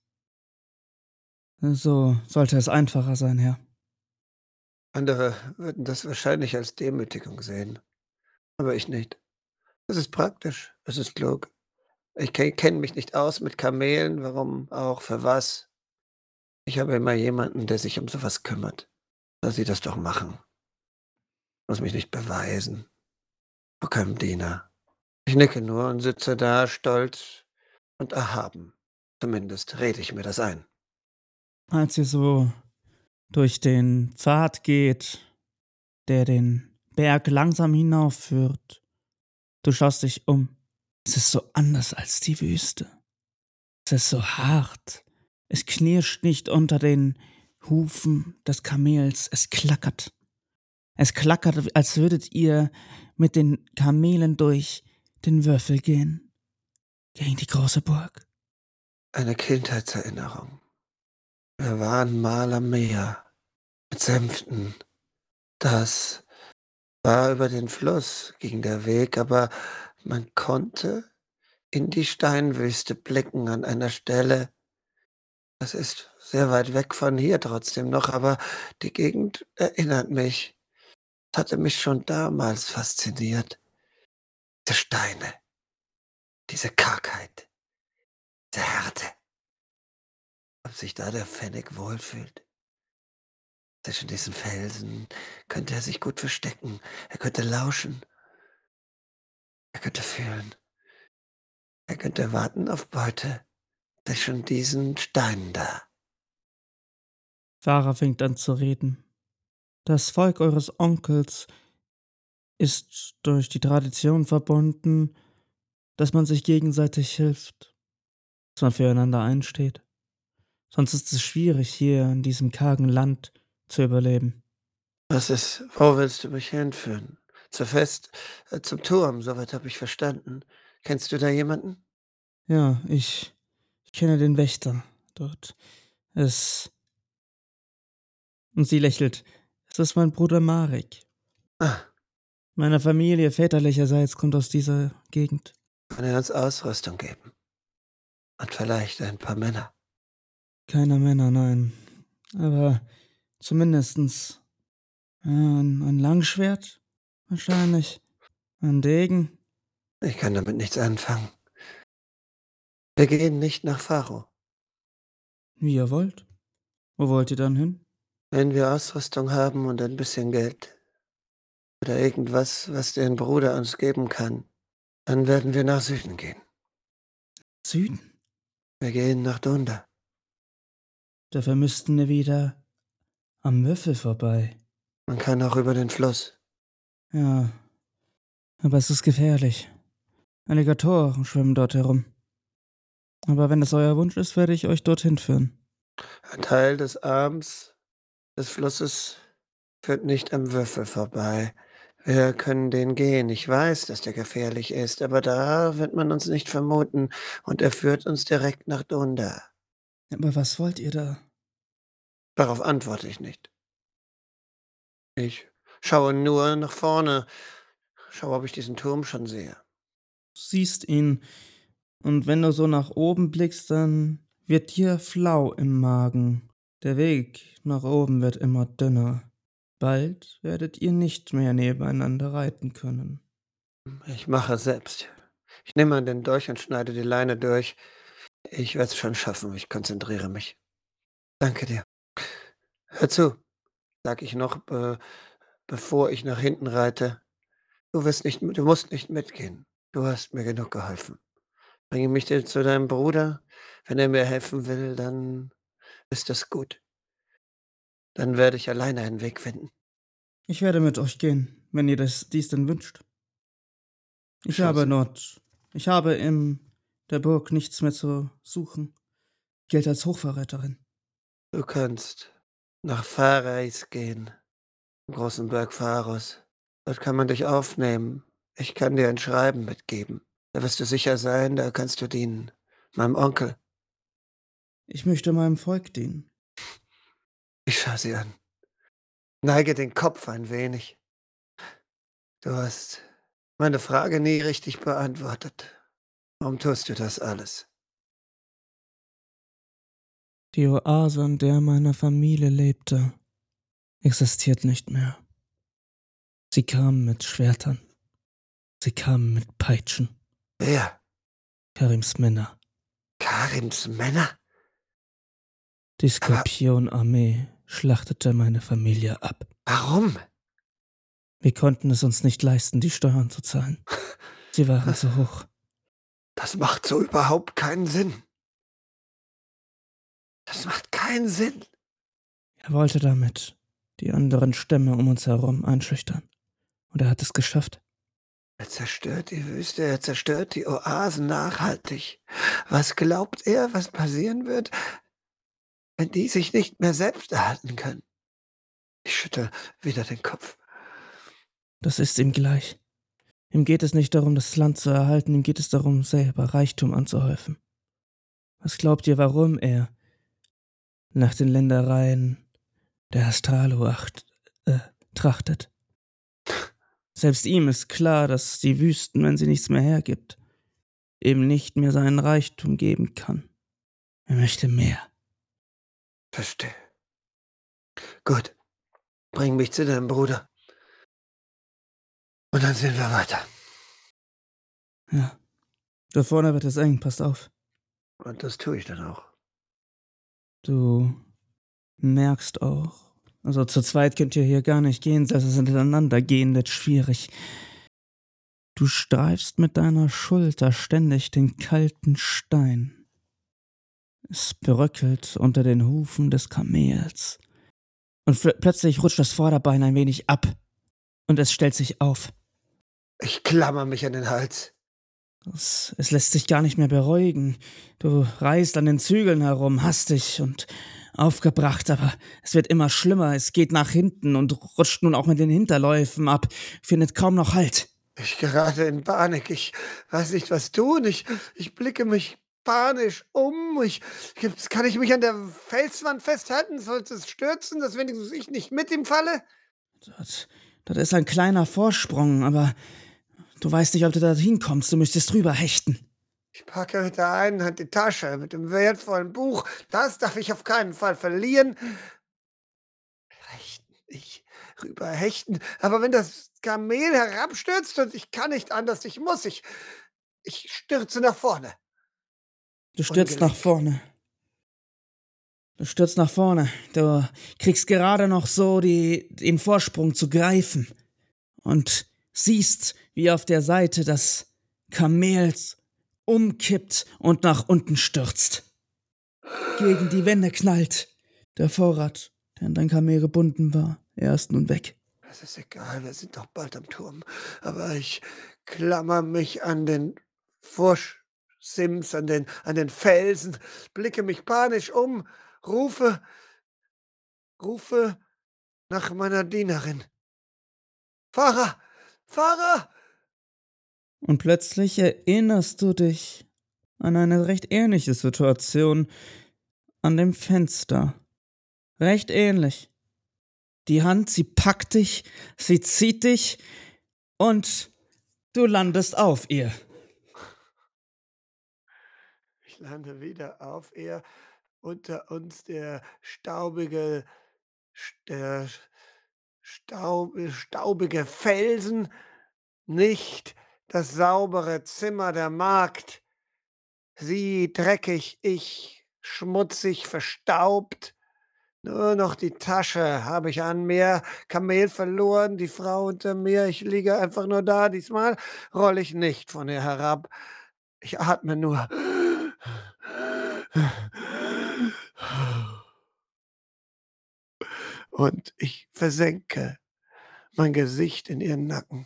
So sollte es einfacher sein, Herr. Andere würden das wahrscheinlich als Demütigung sehen, aber ich nicht. Es ist praktisch, es ist klug. Ich ke kenne mich nicht aus mit Kamelen, warum auch, für was. Ich habe immer jemanden, der sich um so was kümmert. Lass sie das doch machen. Muss mich nicht beweisen. Vor keinem Diener. Ich nicke nur und sitze da stolz und erhaben. Zumindest rede ich mir das ein. Als ihr so durch den Pfad geht, der den Berg langsam hinaufführt, du schaust dich um. Es ist so anders als die Wüste. Es ist so hart. Es knirscht nicht unter den Hufen des Kamels. Es klackert. Es klackert, als würdet ihr mit den Kamelen durch den Würfel gehen. Gegen die große Burg. Eine Kindheitserinnerung. Wir waren mal am Meer mit Sänften. Das war über den Fluss, ging der Weg, aber man konnte in die Steinwüste blicken an einer Stelle, Es ist sehr weit weg von hier trotzdem noch, aber die Gegend erinnert mich. Es hatte mich schon damals fasziniert. Diese Steine, diese Kargheit, diese Härte. Ob sich da der Fennec wohlfühlt? Zwischen diesen Felsen könnte er sich gut verstecken. Er könnte lauschen. Er könnte fühlen. Er könnte warten auf Beute zwischen diesen Steinen da. Farah fängt an zu reden. Das Volk eures Onkels ist durch die Tradition verbunden, dass man sich gegenseitig hilft, dass man füreinander einsteht. Sonst ist es schwierig, hier in diesem kargen Land zu überleben. Was ist wo willst du mich hinführen? Zur Fest äh, zum Turm, soweit habe ich verstanden. Kennst du da jemanden? Ja, ich, ich kenne den Wächter dort. Es. Und sie lächelt. Es ist mein Bruder Marek. Ah, Meine Familie väterlicherseits kommt aus dieser Gegend. kann er uns Ausrüstung geben und vielleicht ein paar Männer. Keine Männer, nein. Aber zumindestens ja, ein, ein Langschwert, wahrscheinlich. Ein Degen. Ich kann damit nichts anfangen. Wir gehen nicht nach Pharao. Wie ihr wollt. Wo wollt ihr dann hin? Wenn wir Ausrüstung haben und ein bisschen Geld oder irgendwas, was dein Bruder uns geben kann, dann werden wir nach Süden gehen. Süden? Wir gehen nach Dunda. Dafür müssten wir wieder am Würfel vorbei. Man kann auch über den Fluss. Ja, aber es ist gefährlich. Alligatoren schwimmen dort herum. Aber wenn es euer Wunsch ist, werde ich euch dorthin führen. Ein Teil des Arms des Flusses führt nicht am Würfel vorbei. Wir können den gehen. Ich weiß, dass der gefährlich ist, aber da wird man uns nicht vermuten und er führt uns direkt nach Dunda. Aber was wollt ihr da? Darauf antworte ich nicht. Ich schaue nur nach vorne, schaue, ob ich diesen Turm schon sehe. Du siehst ihn, und wenn du so nach oben blickst, dann wird dir flau im Magen. Der Weg nach oben wird immer dünner. Bald werdet ihr nicht mehr nebeneinander reiten können. Ich mache es selbst. Ich nehme an den Dolch und schneide die Leine durch. Ich werde es schon schaffen. Ich konzentriere mich. Danke dir. Hör zu, sag ich noch, be bevor ich nach hinten reite. Du wirst nicht du musst nicht mitgehen. Du hast mir genug geholfen. Bringe mich dir zu deinem Bruder. Wenn er mir helfen will, dann ist das gut. Dann werde ich alleine einen Weg finden. Ich werde mit euch gehen, wenn ihr das, dies denn wünscht. Ich habe Chance. dort, ich habe in der Burg nichts mehr zu suchen. Ich gelte als Hochverräterin. Du kannst nach Pharais gehen, im großen Berg Pharos. Dort kann man dich aufnehmen. Ich kann dir ein Schreiben mitgeben. Da wirst du sicher sein, da kannst du dienen. Meinem Onkel. Ich möchte meinem Volk dienen. Ich schaue sie an. Neige den Kopf ein wenig. Du hast meine Frage nie richtig beantwortet. Warum tust du das alles? Die Oase, in der meine Familie lebte, existiert nicht mehr. Sie kamen mit Schwertern. Sie kamen mit Peitschen. Wer? Karims Männer. Karims Männer? Die Aber Skorpionarmee schlachtete meine Familie ab. warum? Wir konnten es uns nicht leisten, die Steuern zu zahlen. Sie waren zu hoch. Das macht so überhaupt keinen Sinn. Das macht keinen Sinn. Er wollte damit die anderen Stämme um uns herum einschüchtern. Und er hat es geschafft. Er zerstört die Wüste, er zerstört die Oasen nachhaltig. Was glaubt er, was passieren wird, wenn die sich nicht mehr selbst erhalten können? Ich schüttel wieder den Kopf. Das ist ihm gleich. Ihm geht es nicht darum, das Land zu erhalten, ihm geht es darum, selber Reichtum anzuhäufen. Was glaubt ihr, warum er nach den Ländereien der Astraloacht äh, trachtet? Selbst ihm ist klar, dass die Wüsten, wenn sie nichts mehr hergibt, eben nicht mehr seinen Reichtum geben kann. Er möchte mehr. verstehe. Gut, bring mich zu deinem Bruder und dann sehen wir weiter. Ja, da vorne wird es eng, passt auf. Und das tue ich dann auch. Du merkst auch, also zu zweit könnt ihr hier gar nicht gehen, das ist hintereinander gehen wird schwierig. Du streifst mit deiner Schulter ständig den kalten Stein. Es bröckelt unter den Hufen des Kamels. Und fl- plötzlich rutscht das Vorderbein ein wenig ab und es stellt sich auf. Ich klammer mich an den Hals. Es, es lässt sich gar nicht mehr beruhigen. Du reißt an den Zügeln herum, hastig und aufgebracht, aber es wird immer schlimmer. Es geht nach hinten und rutscht nun auch mit den Hinterläufen ab, findet kaum noch Halt. Ich gerate in Panik. Ich weiß nicht, was tun. Ich ich blicke mich panisch um. Ich gibt's kann ich mich an der Felswand festhalten? Sollte es stürzen, dass wenigstens ich nicht mit ihm falle? Dort, dort ist ein kleiner Vorsprung, aber du weißt nicht, ob du da hinkommst. Du müsstest drüber hechten. Ich packe mit der einen Hand die Tasche mit dem wertvollen Buch. Das darf ich auf keinen Fall verlieren. Hechten, ich rüberhechten. Aber wenn das Kamel herabstürzt und ich kann nicht anders, ich muss, ich ich stürze nach vorne. Du stürzt nach Ungelenk. vorne. Du stürzt nach vorne. Du kriegst gerade noch so die, den Vorsprung zu greifen. Und siehst, wie auf der Seite das Kamel umkippt und nach unten stürzt. Gegen die Wände knallt. Der Vorrat, der an dein Kamel gebunden war, er ist nun weg. Es ist egal, wir sind doch bald am Turm. Aber ich klammer mich an den Vorsims, an den an den Felsen, blicke mich panisch um, rufe rufe nach meiner Dienerin: „Fahrer, Fahrer!" Und plötzlich erinnerst du dich an eine recht ähnliche Situation an dem Fenster. Recht ähnlich. Die Hand, sie packt dich, sie zieht dich und du landest auf ihr. Ich lande wieder auf ihr, unter uns der staubige st der Staub staubige Felsen, nicht das saubere Zimmer der Magd. Sie dreckig, ich schmutzig, verstaubt. Nur noch die Tasche habe ich an mir, Kamel verloren, die Frau unter mir. Ich liege einfach nur da. Diesmal rolle ich nicht von ihr herab. Ich atme nur. Und ich versenke mein Gesicht in ihren Nacken.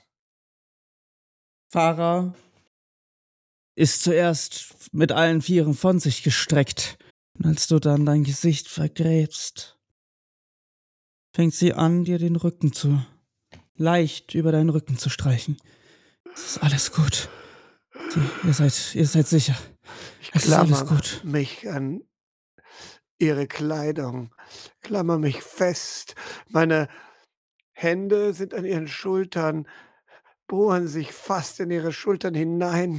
Farah ist zuerst mit allen Vieren von sich gestreckt. Und als du dann dein Gesicht vergräbst, fängt sie an, dir den Rücken zu, leicht über deinen Rücken zu streichen. Es ist alles gut. Sie, ihr seid, ihr seid sicher. Ich Es ist alles klammer gut. mich an ihre Kleidung, klammer mich fest. Meine Hände sind an ihren Schultern, bohren sich fast in ihre Schultern hinein.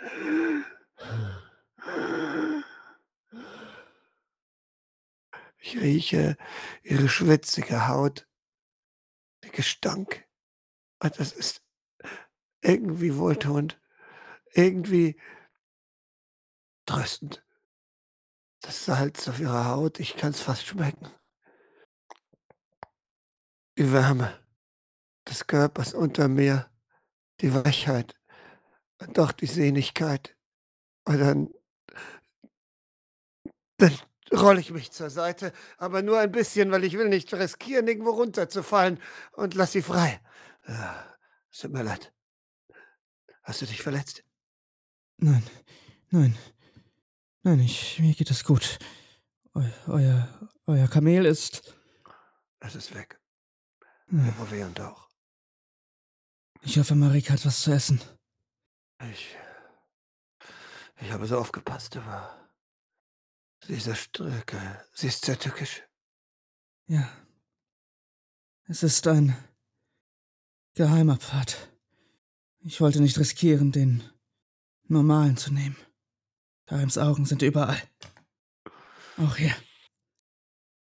Ich rieche ihre schwitzige Haut, der Gestank. Und das ist irgendwie wohltuend, irgendwie tröstend. Das Salz auf ihrer Haut, ich kann's fast schmecken. Die Wärme des Körpers unter mir, die Weichheit und doch die Sehnlichkeit. Und dann dann rolle ich mich zur Seite, aber nur ein bisschen, weil ich will nicht riskieren, irgendwo runterzufallen und lass sie frei. Ah, es tut mir leid. Hast du dich verletzt? Nein, nein, nein, ich, mir geht es gut. Eu, euer, euer Kamel ist. Es ist weg. äh, Der Bouvet und auch. Ich hoffe, Marika hat was zu essen. Ich ich habe so aufgepasst, aber diese Strecke, sie ist sehr tückisch. Ja, es ist ein geheimer Pfad. Ich wollte nicht riskieren, den normalen zu nehmen. Karims Augen sind überall. Auch hier.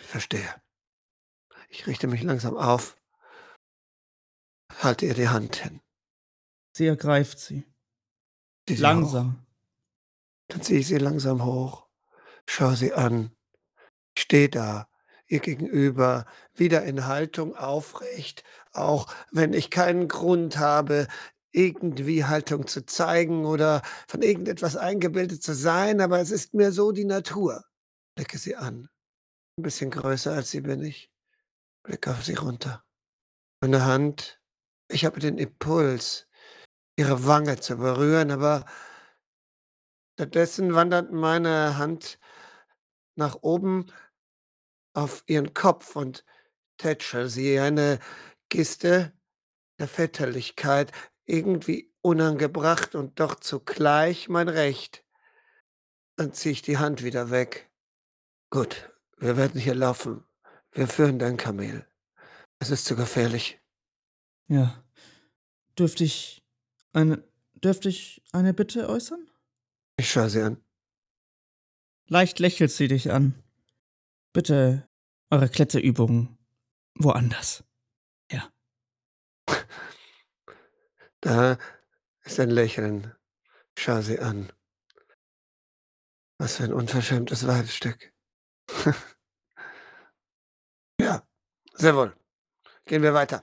verstehe. Ich richte mich langsam auf, halte ihr die Hand hin. Sie ergreift sie. Ziehe sie hoch. Langsam. Dann ziehe ich sie langsam hoch, schaue sie an. Ich stehe da, ihr gegenüber, wieder in Haltung aufrecht, auch wenn ich keinen Grund habe, irgendwie Haltung zu zeigen oder von irgendetwas eingebildet zu sein, aber es ist mir so die Natur. Blicke sie an. Ein bisschen größer als sie bin ich. Blicke auf sie runter. Meine Hand, ich habe den Impuls, ihre Wange zu berühren, aber stattdessen wandert meine Hand nach oben auf ihren Kopf und tätschele sie, eine Geste der Väterlichkeit, irgendwie unangebracht und doch zugleich mein Recht. Dann ziehe ich die Hand wieder weg. „Gut, wir werden hier laufen. Wir führen dein Kamel. Es ist zu gefährlich.“ Ja. Dürfte ich eine dürfte ich eine Bitte äußern? Ich schaue sie an. Leicht lächelt sie dich an. Bitte eure Kletterübungen woanders. Ja. Da ist ein Lächeln. Schaue sie an. Was für ein unverschämtes Weibsstück. Ja, sehr wohl. Gehen wir weiter.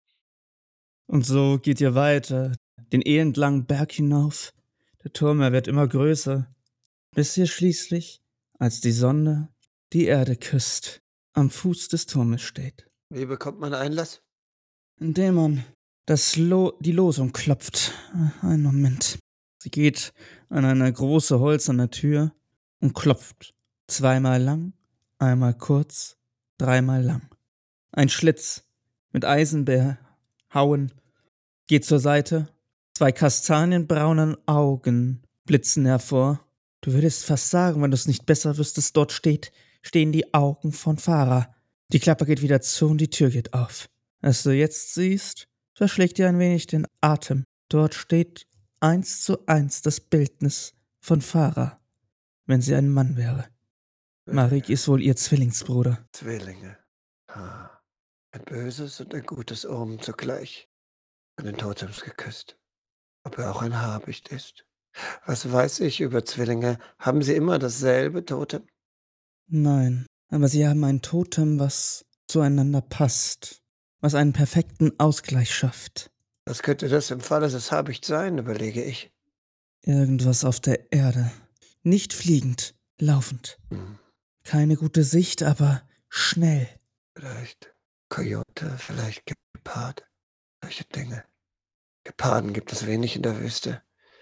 Und so geht ihr weiter, den elendlangen Berg hinauf. Der Turm, er wird immer größer, bis ihr schließlich, als die Sonne die Erde küsst, am Fuß des Turmes steht. Wie bekommt man Einlass? Indem man das Lo die Losung klopft. Einen Moment. Sie geht an eine große holzerne Tür und klopft. Zweimal lang, einmal kurz, dreimal lang. Ein Schlitz mit Eisenbehauen geht zur Seite. Zwei kastanienbraunen Augen blitzen hervor. Du würdest fast sagen, wenn du es nicht besser wüsstest, dort steht, stehen die Augen von Farah. Die Klappe geht wieder zu und die Tür geht auf. Was du jetzt siehst, verschlägt dir ein wenig den Atem. Dort steht eins zu eins das Bildnis von Farah, wenn sie ein Mann wäre. Marik ist wohl ihr Zwillingsbruder. Zwillinge. Ah, ein böses und ein gutes Omen zugleich. Von den Totems geküsst. Ob er auch ein Habicht ist? Was weiß ich über Zwillinge? Haben sie immer dasselbe Totem? Nein, aber sie haben ein Totem, was zueinander passt, was einen perfekten Ausgleich schafft. Was könnte das im Falle des Habichts sein, überlege ich. Irgendwas auf der Erde. Nicht fliegend, laufend. Hm, Keine gute Sicht, aber schnell. vielleicht Kojote, vielleicht Gepard. Solche Dinge. Geparden gibt es wenig in der Wüste.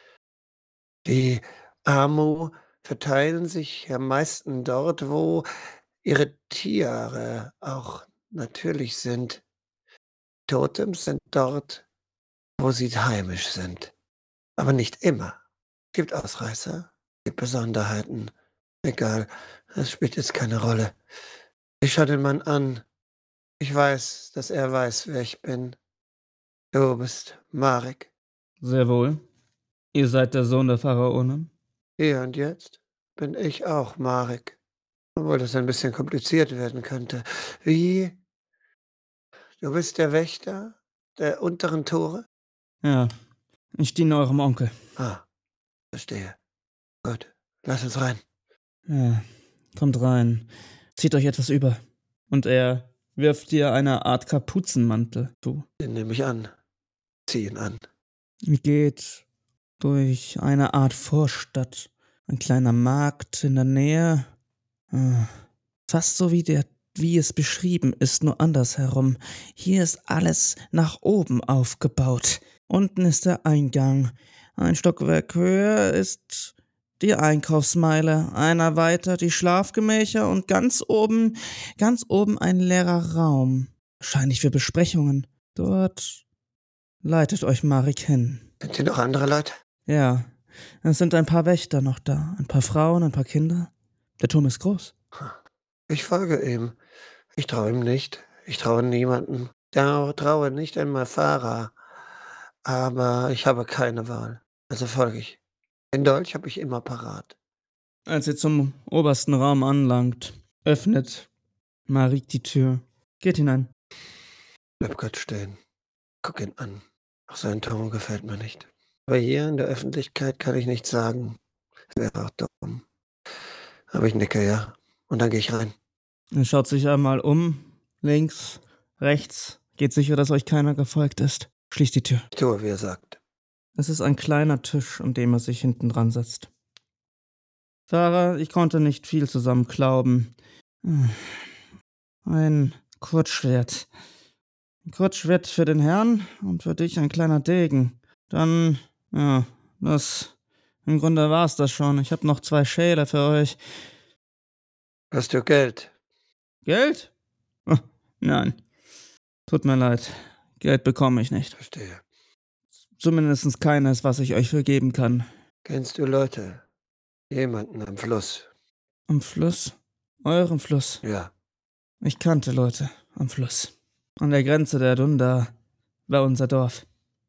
Die Amu verteilen sich am meisten dort, wo ihre Tiere auch natürlich sind. Totems sind dort, wo sie heimisch sind. Aber nicht immer. Gibt Ausreißer, gibt Besonderheiten. Egal, das spielt jetzt keine Rolle. Ich schaue den Mann an. Ich weiß, dass er weiß, wer ich bin. Du bist Marek. Sehr wohl. Ihr seid der Sohn der Pharaonen? Hier und jetzt bin ich auch Marek. Obwohl das ein bisschen kompliziert werden könnte. Wie? Du bist der Wächter der unteren Tore? Ja, ich diene eurem Onkel. Ah, verstehe. Gut, lass uns rein. Ja, kommt rein. Zieht euch etwas über. Und er wirft dir eine Art Kapuzenmantel zu. Den nehme ich an. Zieh ihn an. Ihr geht durch eine Art Vorstadt. Ein kleiner Markt in der Nähe. Ah, fast so wie der, wie es beschrieben ist, nur andersherum. Hier ist alles nach oben aufgebaut. Unten ist der Eingang. Ein Stockwerk höher ist die Einkaufsmeile. Einer weiter die Schlafgemächer und ganz oben, ganz oben ein leerer Raum. Wahrscheinlich für Besprechungen. Dort leitet euch Marik hin. Sind hier noch andere Leute? Ja, es sind ein paar Wächter noch da. Ein paar Frauen, ein paar Kinder. Der Turm ist groß. Ich folge ihm. Ich traue ihm nicht. Ich traue niemandem. Ja, traue nicht einmal Farah. Aber ich habe keine Wahl. Also folge ich. Den Dolch habe ich immer parat. Als ihr zum obersten Raum anlangt, öffnet Marik die Tür. Geht hinein. Bleib kurz stehen. Guck ihn an. Auch sein Ton gefällt mir nicht. Aber hier in der Öffentlichkeit kann ich nichts sagen. Das wäre auch dumm. Aber ich nicke, ja. Und dann gehe ich rein. Er schaut sich einmal um. Links, rechts. Geht sicher, dass euch keiner gefolgt ist. Schließt die Tür. Ich tue, wie er sagt. Es ist ein kleiner Tisch, an dem er sich hinten dran setzt. Sarah, ich konnte nicht viel zusammenklauben. Ein Kurzschwert. Ein Kurzschwert für den Herrn und für dich ein kleiner Degen. Dann, ja, das, im Grunde war's das schon. Ich habe noch zwei Schäle für euch. Hast du Geld? Geld? Oh, nein. Tut mir leid. Geld bekomme ich nicht. Verstehe. Zumindest keines, was ich euch vergeben kann. Kennst du Leute? Jemanden am Fluss? Am Fluss? Eurem Fluss? Ja. Ich kannte Leute am Fluss. An der Grenze der Dunda war unser Dorf.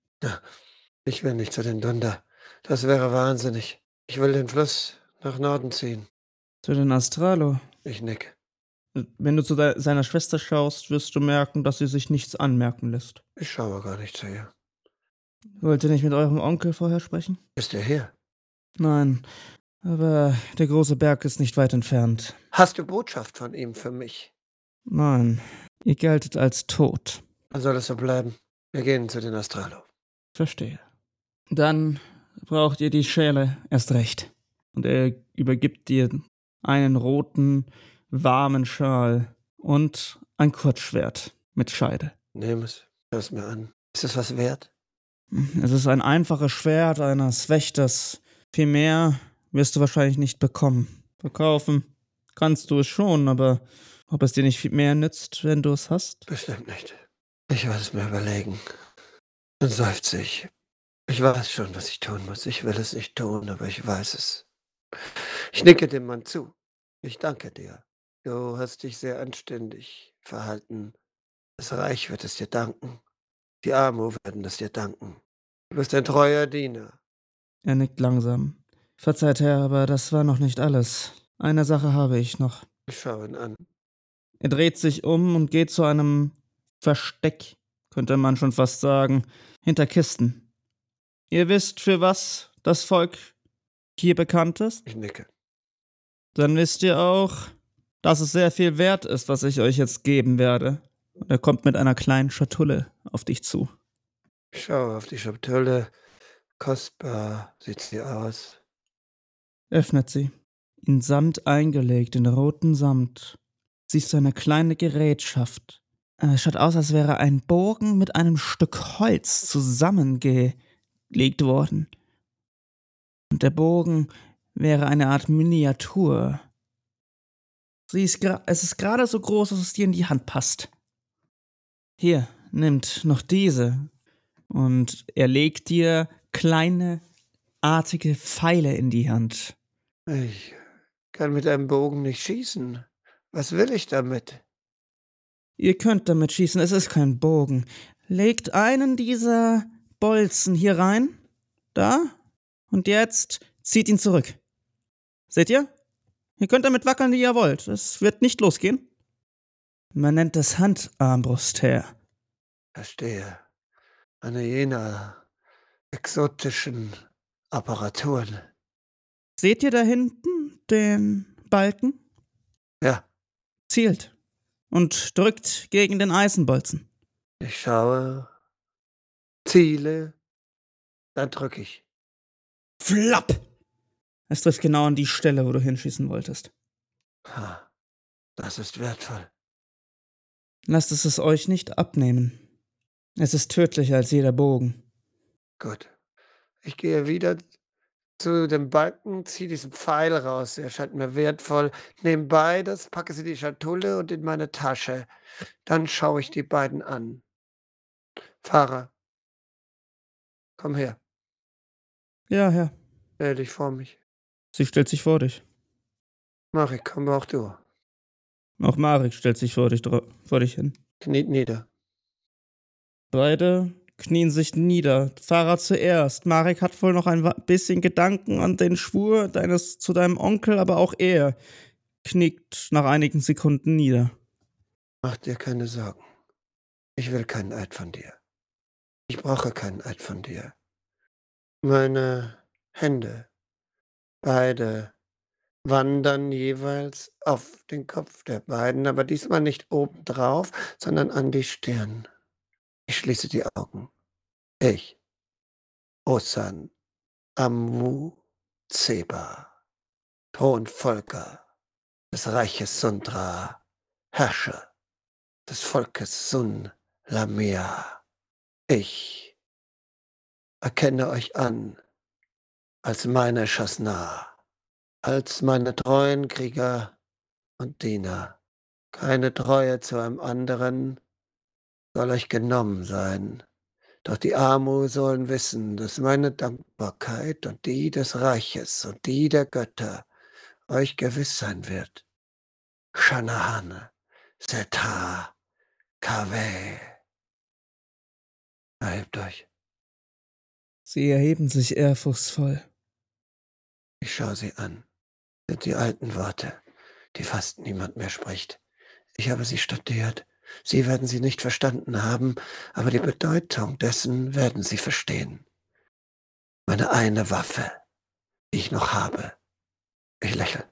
Ich will nicht zu den Dunder. Das wäre wahnsinnig. Ich will den Fluss nach Norden ziehen. Zu den Astralo. Ich nick. Wenn du zu de- seiner Schwester schaust, wirst du merken, dass sie sich nichts anmerken lässt. Ich schaue gar nicht zu ihr. Wollt ihr nicht mit eurem Onkel vorher sprechen? Ist er hier? Nein, aber der große Berg ist nicht weit entfernt. Hast du Botschaft von ihm für mich? Nein, ihr geltet als tot. Dann soll es so bleiben. Wir gehen zu den Astralo. Verstehe. Dann braucht ihr die Schäle erst recht. Und er übergibt dir einen roten, warmen Schal und ein Kurzschwert mit Scheide. Nimm es. Hör es mir an. Ist es was wert? Es ist ein einfaches Schwert eines Wächters. Viel mehr wirst du wahrscheinlich nicht bekommen. Verkaufen kannst du es schon, aber ob es dir nicht viel mehr nützt, wenn du es hast? Bestimmt nicht. Ich werde es mir überlegen. Dann seufze ich. Ich weiß schon, was ich tun muss. Ich will es nicht tun, aber ich weiß es. Ich nicke dem Mann zu. Ich danke dir. Du hast dich sehr anständig verhalten. Das Reich wird es dir danken. Die Amo werden es dir danken. Du bist ein treuer Diener. Er nickt langsam. Verzeiht, Herr, aber das war noch nicht alles. Eine Sache habe ich noch. Ich schaue ihn an. Er dreht sich um und geht zu einem Versteck, könnte man schon fast sagen, hinter Kisten. Ihr wisst, für was das Volk hier bekannt ist? Ich nicke. Dann wisst ihr auch, dass es sehr viel wert ist, was ich euch jetzt geben werde. Und er kommt mit einer kleinen Schatulle auf dich zu. Ich schaue auf die Schatulle. Kostbar sieht sie aus. Öffnet sie. In Samt eingelegt, in roten Samt. Siehst du eine kleine Gerätschaft. Es schaut aus, als wäre ein Bogen mit einem Stück Holz zusammengelegt worden. Und der Bogen wäre eine Art Miniatur. Sie ist gra- es ist gerade so groß, dass es dir in die Hand passt. Hier, nimmt noch diese. Und er legt dir kleine, artige Pfeile in die Hand. Ich kann mit einem Bogen nicht schießen. Was will ich damit? Ihr könnt damit schießen, es ist kein Bogen. Legt einen dieser Bolzen hier rein. Da. Und jetzt zieht ihn zurück. Seht ihr? Ihr könnt damit wackeln, wie ihr wollt. Es wird nicht losgehen. Man nennt das Handarmbrust, Herr. Verstehe. Eine jener exotischen Apparaturen. Seht ihr da hinten den Balken? Ja, Zielt. Und drückt gegen den Eisenbolzen. ich schaue, ziele, dann drücke ich. Flapp! Es trifft genau an die Stelle, wo du hinschießen wolltest. Ha, das ist wertvoll. Lasst es es euch nicht abnehmen. Es ist tödlicher als jeder Bogen. Gut. Ich gehe wieder zu dem Balken, ziehe diesen Pfeil raus. Er scheint mir wertvoll. Nehme beides, packe sie in die Schatulle und in meine Tasche. Dann schaue ich die beiden an. Fahrer, komm her. Ja, Herr. Stell dich vor mich. Sie stellt sich vor dich. Mari, komm auch du. Auch Marek stellt sich vor dich, dra- vor dich hin. Kniet nieder. Beide knien sich nieder. Fahrer zuerst. Marek hat wohl noch ein wa- bisschen Gedanken an den Schwur deines zu deinem Onkel, aber auch er knickt nach einigen Sekunden nieder. Mach dir keine Sorgen. Ich will keinen Eid von dir. Ich brauche keinen Eid von dir. Meine Hände, beide, wandern jeweils auf den Kopf der beiden, aber diesmal nicht obendrauf, sondern an die Stirn. Ich schließe die Augen. Ich, Osan Ammu Zeba, Thronfolger des Reiches Sundra, Herrscher des Volkes Sun Lamia. Ich erkenne euch an als meine Chasna, als meine treuen Krieger und Diener. Keine Treue zu einem anderen soll euch genommen sein. Doch die Amu sollen wissen, dass meine Dankbarkeit und die des Reiches und die der Götter euch gewiss sein wird. Xanahane, Seta, Kaveh. Erhebt euch. Sie erheben sich ehrfurchtsvoll. Ich schaue sie an. Das sind die alten Worte, die fast niemand mehr spricht. Ich habe sie studiert. Sie werden sie nicht verstanden haben, aber die Bedeutung dessen werden sie verstehen. Meine eine Waffe, die ich noch habe. Ich lächle.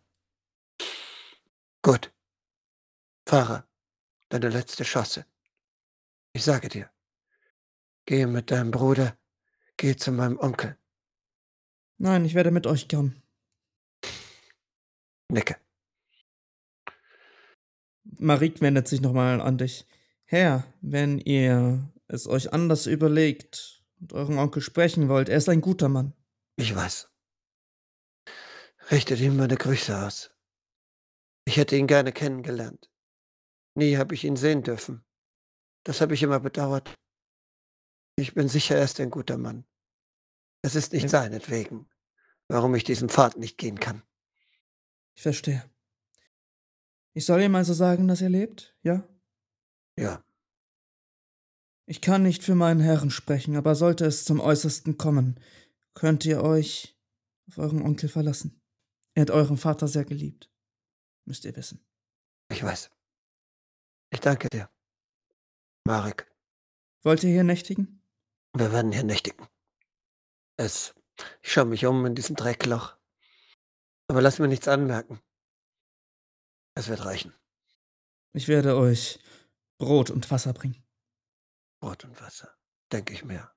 Gut. Fahrer, deine letzte Chance. Ich sage dir, gehe mit deinem Bruder, geh zu meinem Onkel. Nein, ich werde mit euch kommen. Nicke. Marik wendet sich nochmal an dich. Herr, wenn ihr es euch anders überlegt und euren Onkel sprechen wollt, er ist ein guter Mann. Ich weiß. Richtet ihm meine Grüße aus. Ich hätte ihn gerne kennengelernt. Nie habe ich ihn sehen dürfen. Das habe ich immer bedauert. Ich bin sicher, er ist ein guter Mann. Es ist nicht Ja. seinetwegen, warum ich diesen Pfad nicht gehen kann. Ich verstehe. Ich soll ihm also sagen, dass er lebt, ja? Ja, Ich kann nicht für meinen Herrn sprechen, aber sollte es zum Äußersten kommen, könnt ihr euch auf euren Onkel verlassen. Er hat euren Vater sehr geliebt. Müsst ihr wissen. ich weiß. Ich danke dir, Marek. Wollt ihr hier nächtigen? Wir werden hier nächtigen. Es ich schaue mich um in diesem Dreckloch. Aber lass mir nichts anmerken. Es wird reichen. Ich werde euch Brot und Wasser bringen. Brot und Wasser, denke ich mir.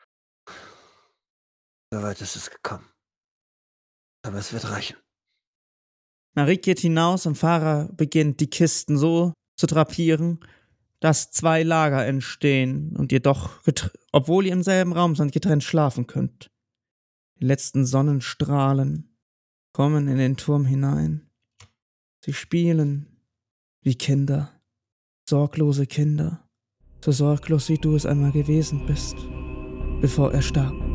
So weit ist es gekommen. Aber es wird reichen. Marik geht hinaus und Farah beginnt, die Kisten so zu drapieren, dass zwei Lager entstehen und ihr doch, getr- obwohl ihr im selben Raum seid, getrennt schlafen könnt. Die letzten Sonnenstrahlen kommen in den Turm hinein. Sie spielen wie Kinder, sorglose Kinder, so sorglos wie du es einmal gewesen bist, bevor er starb.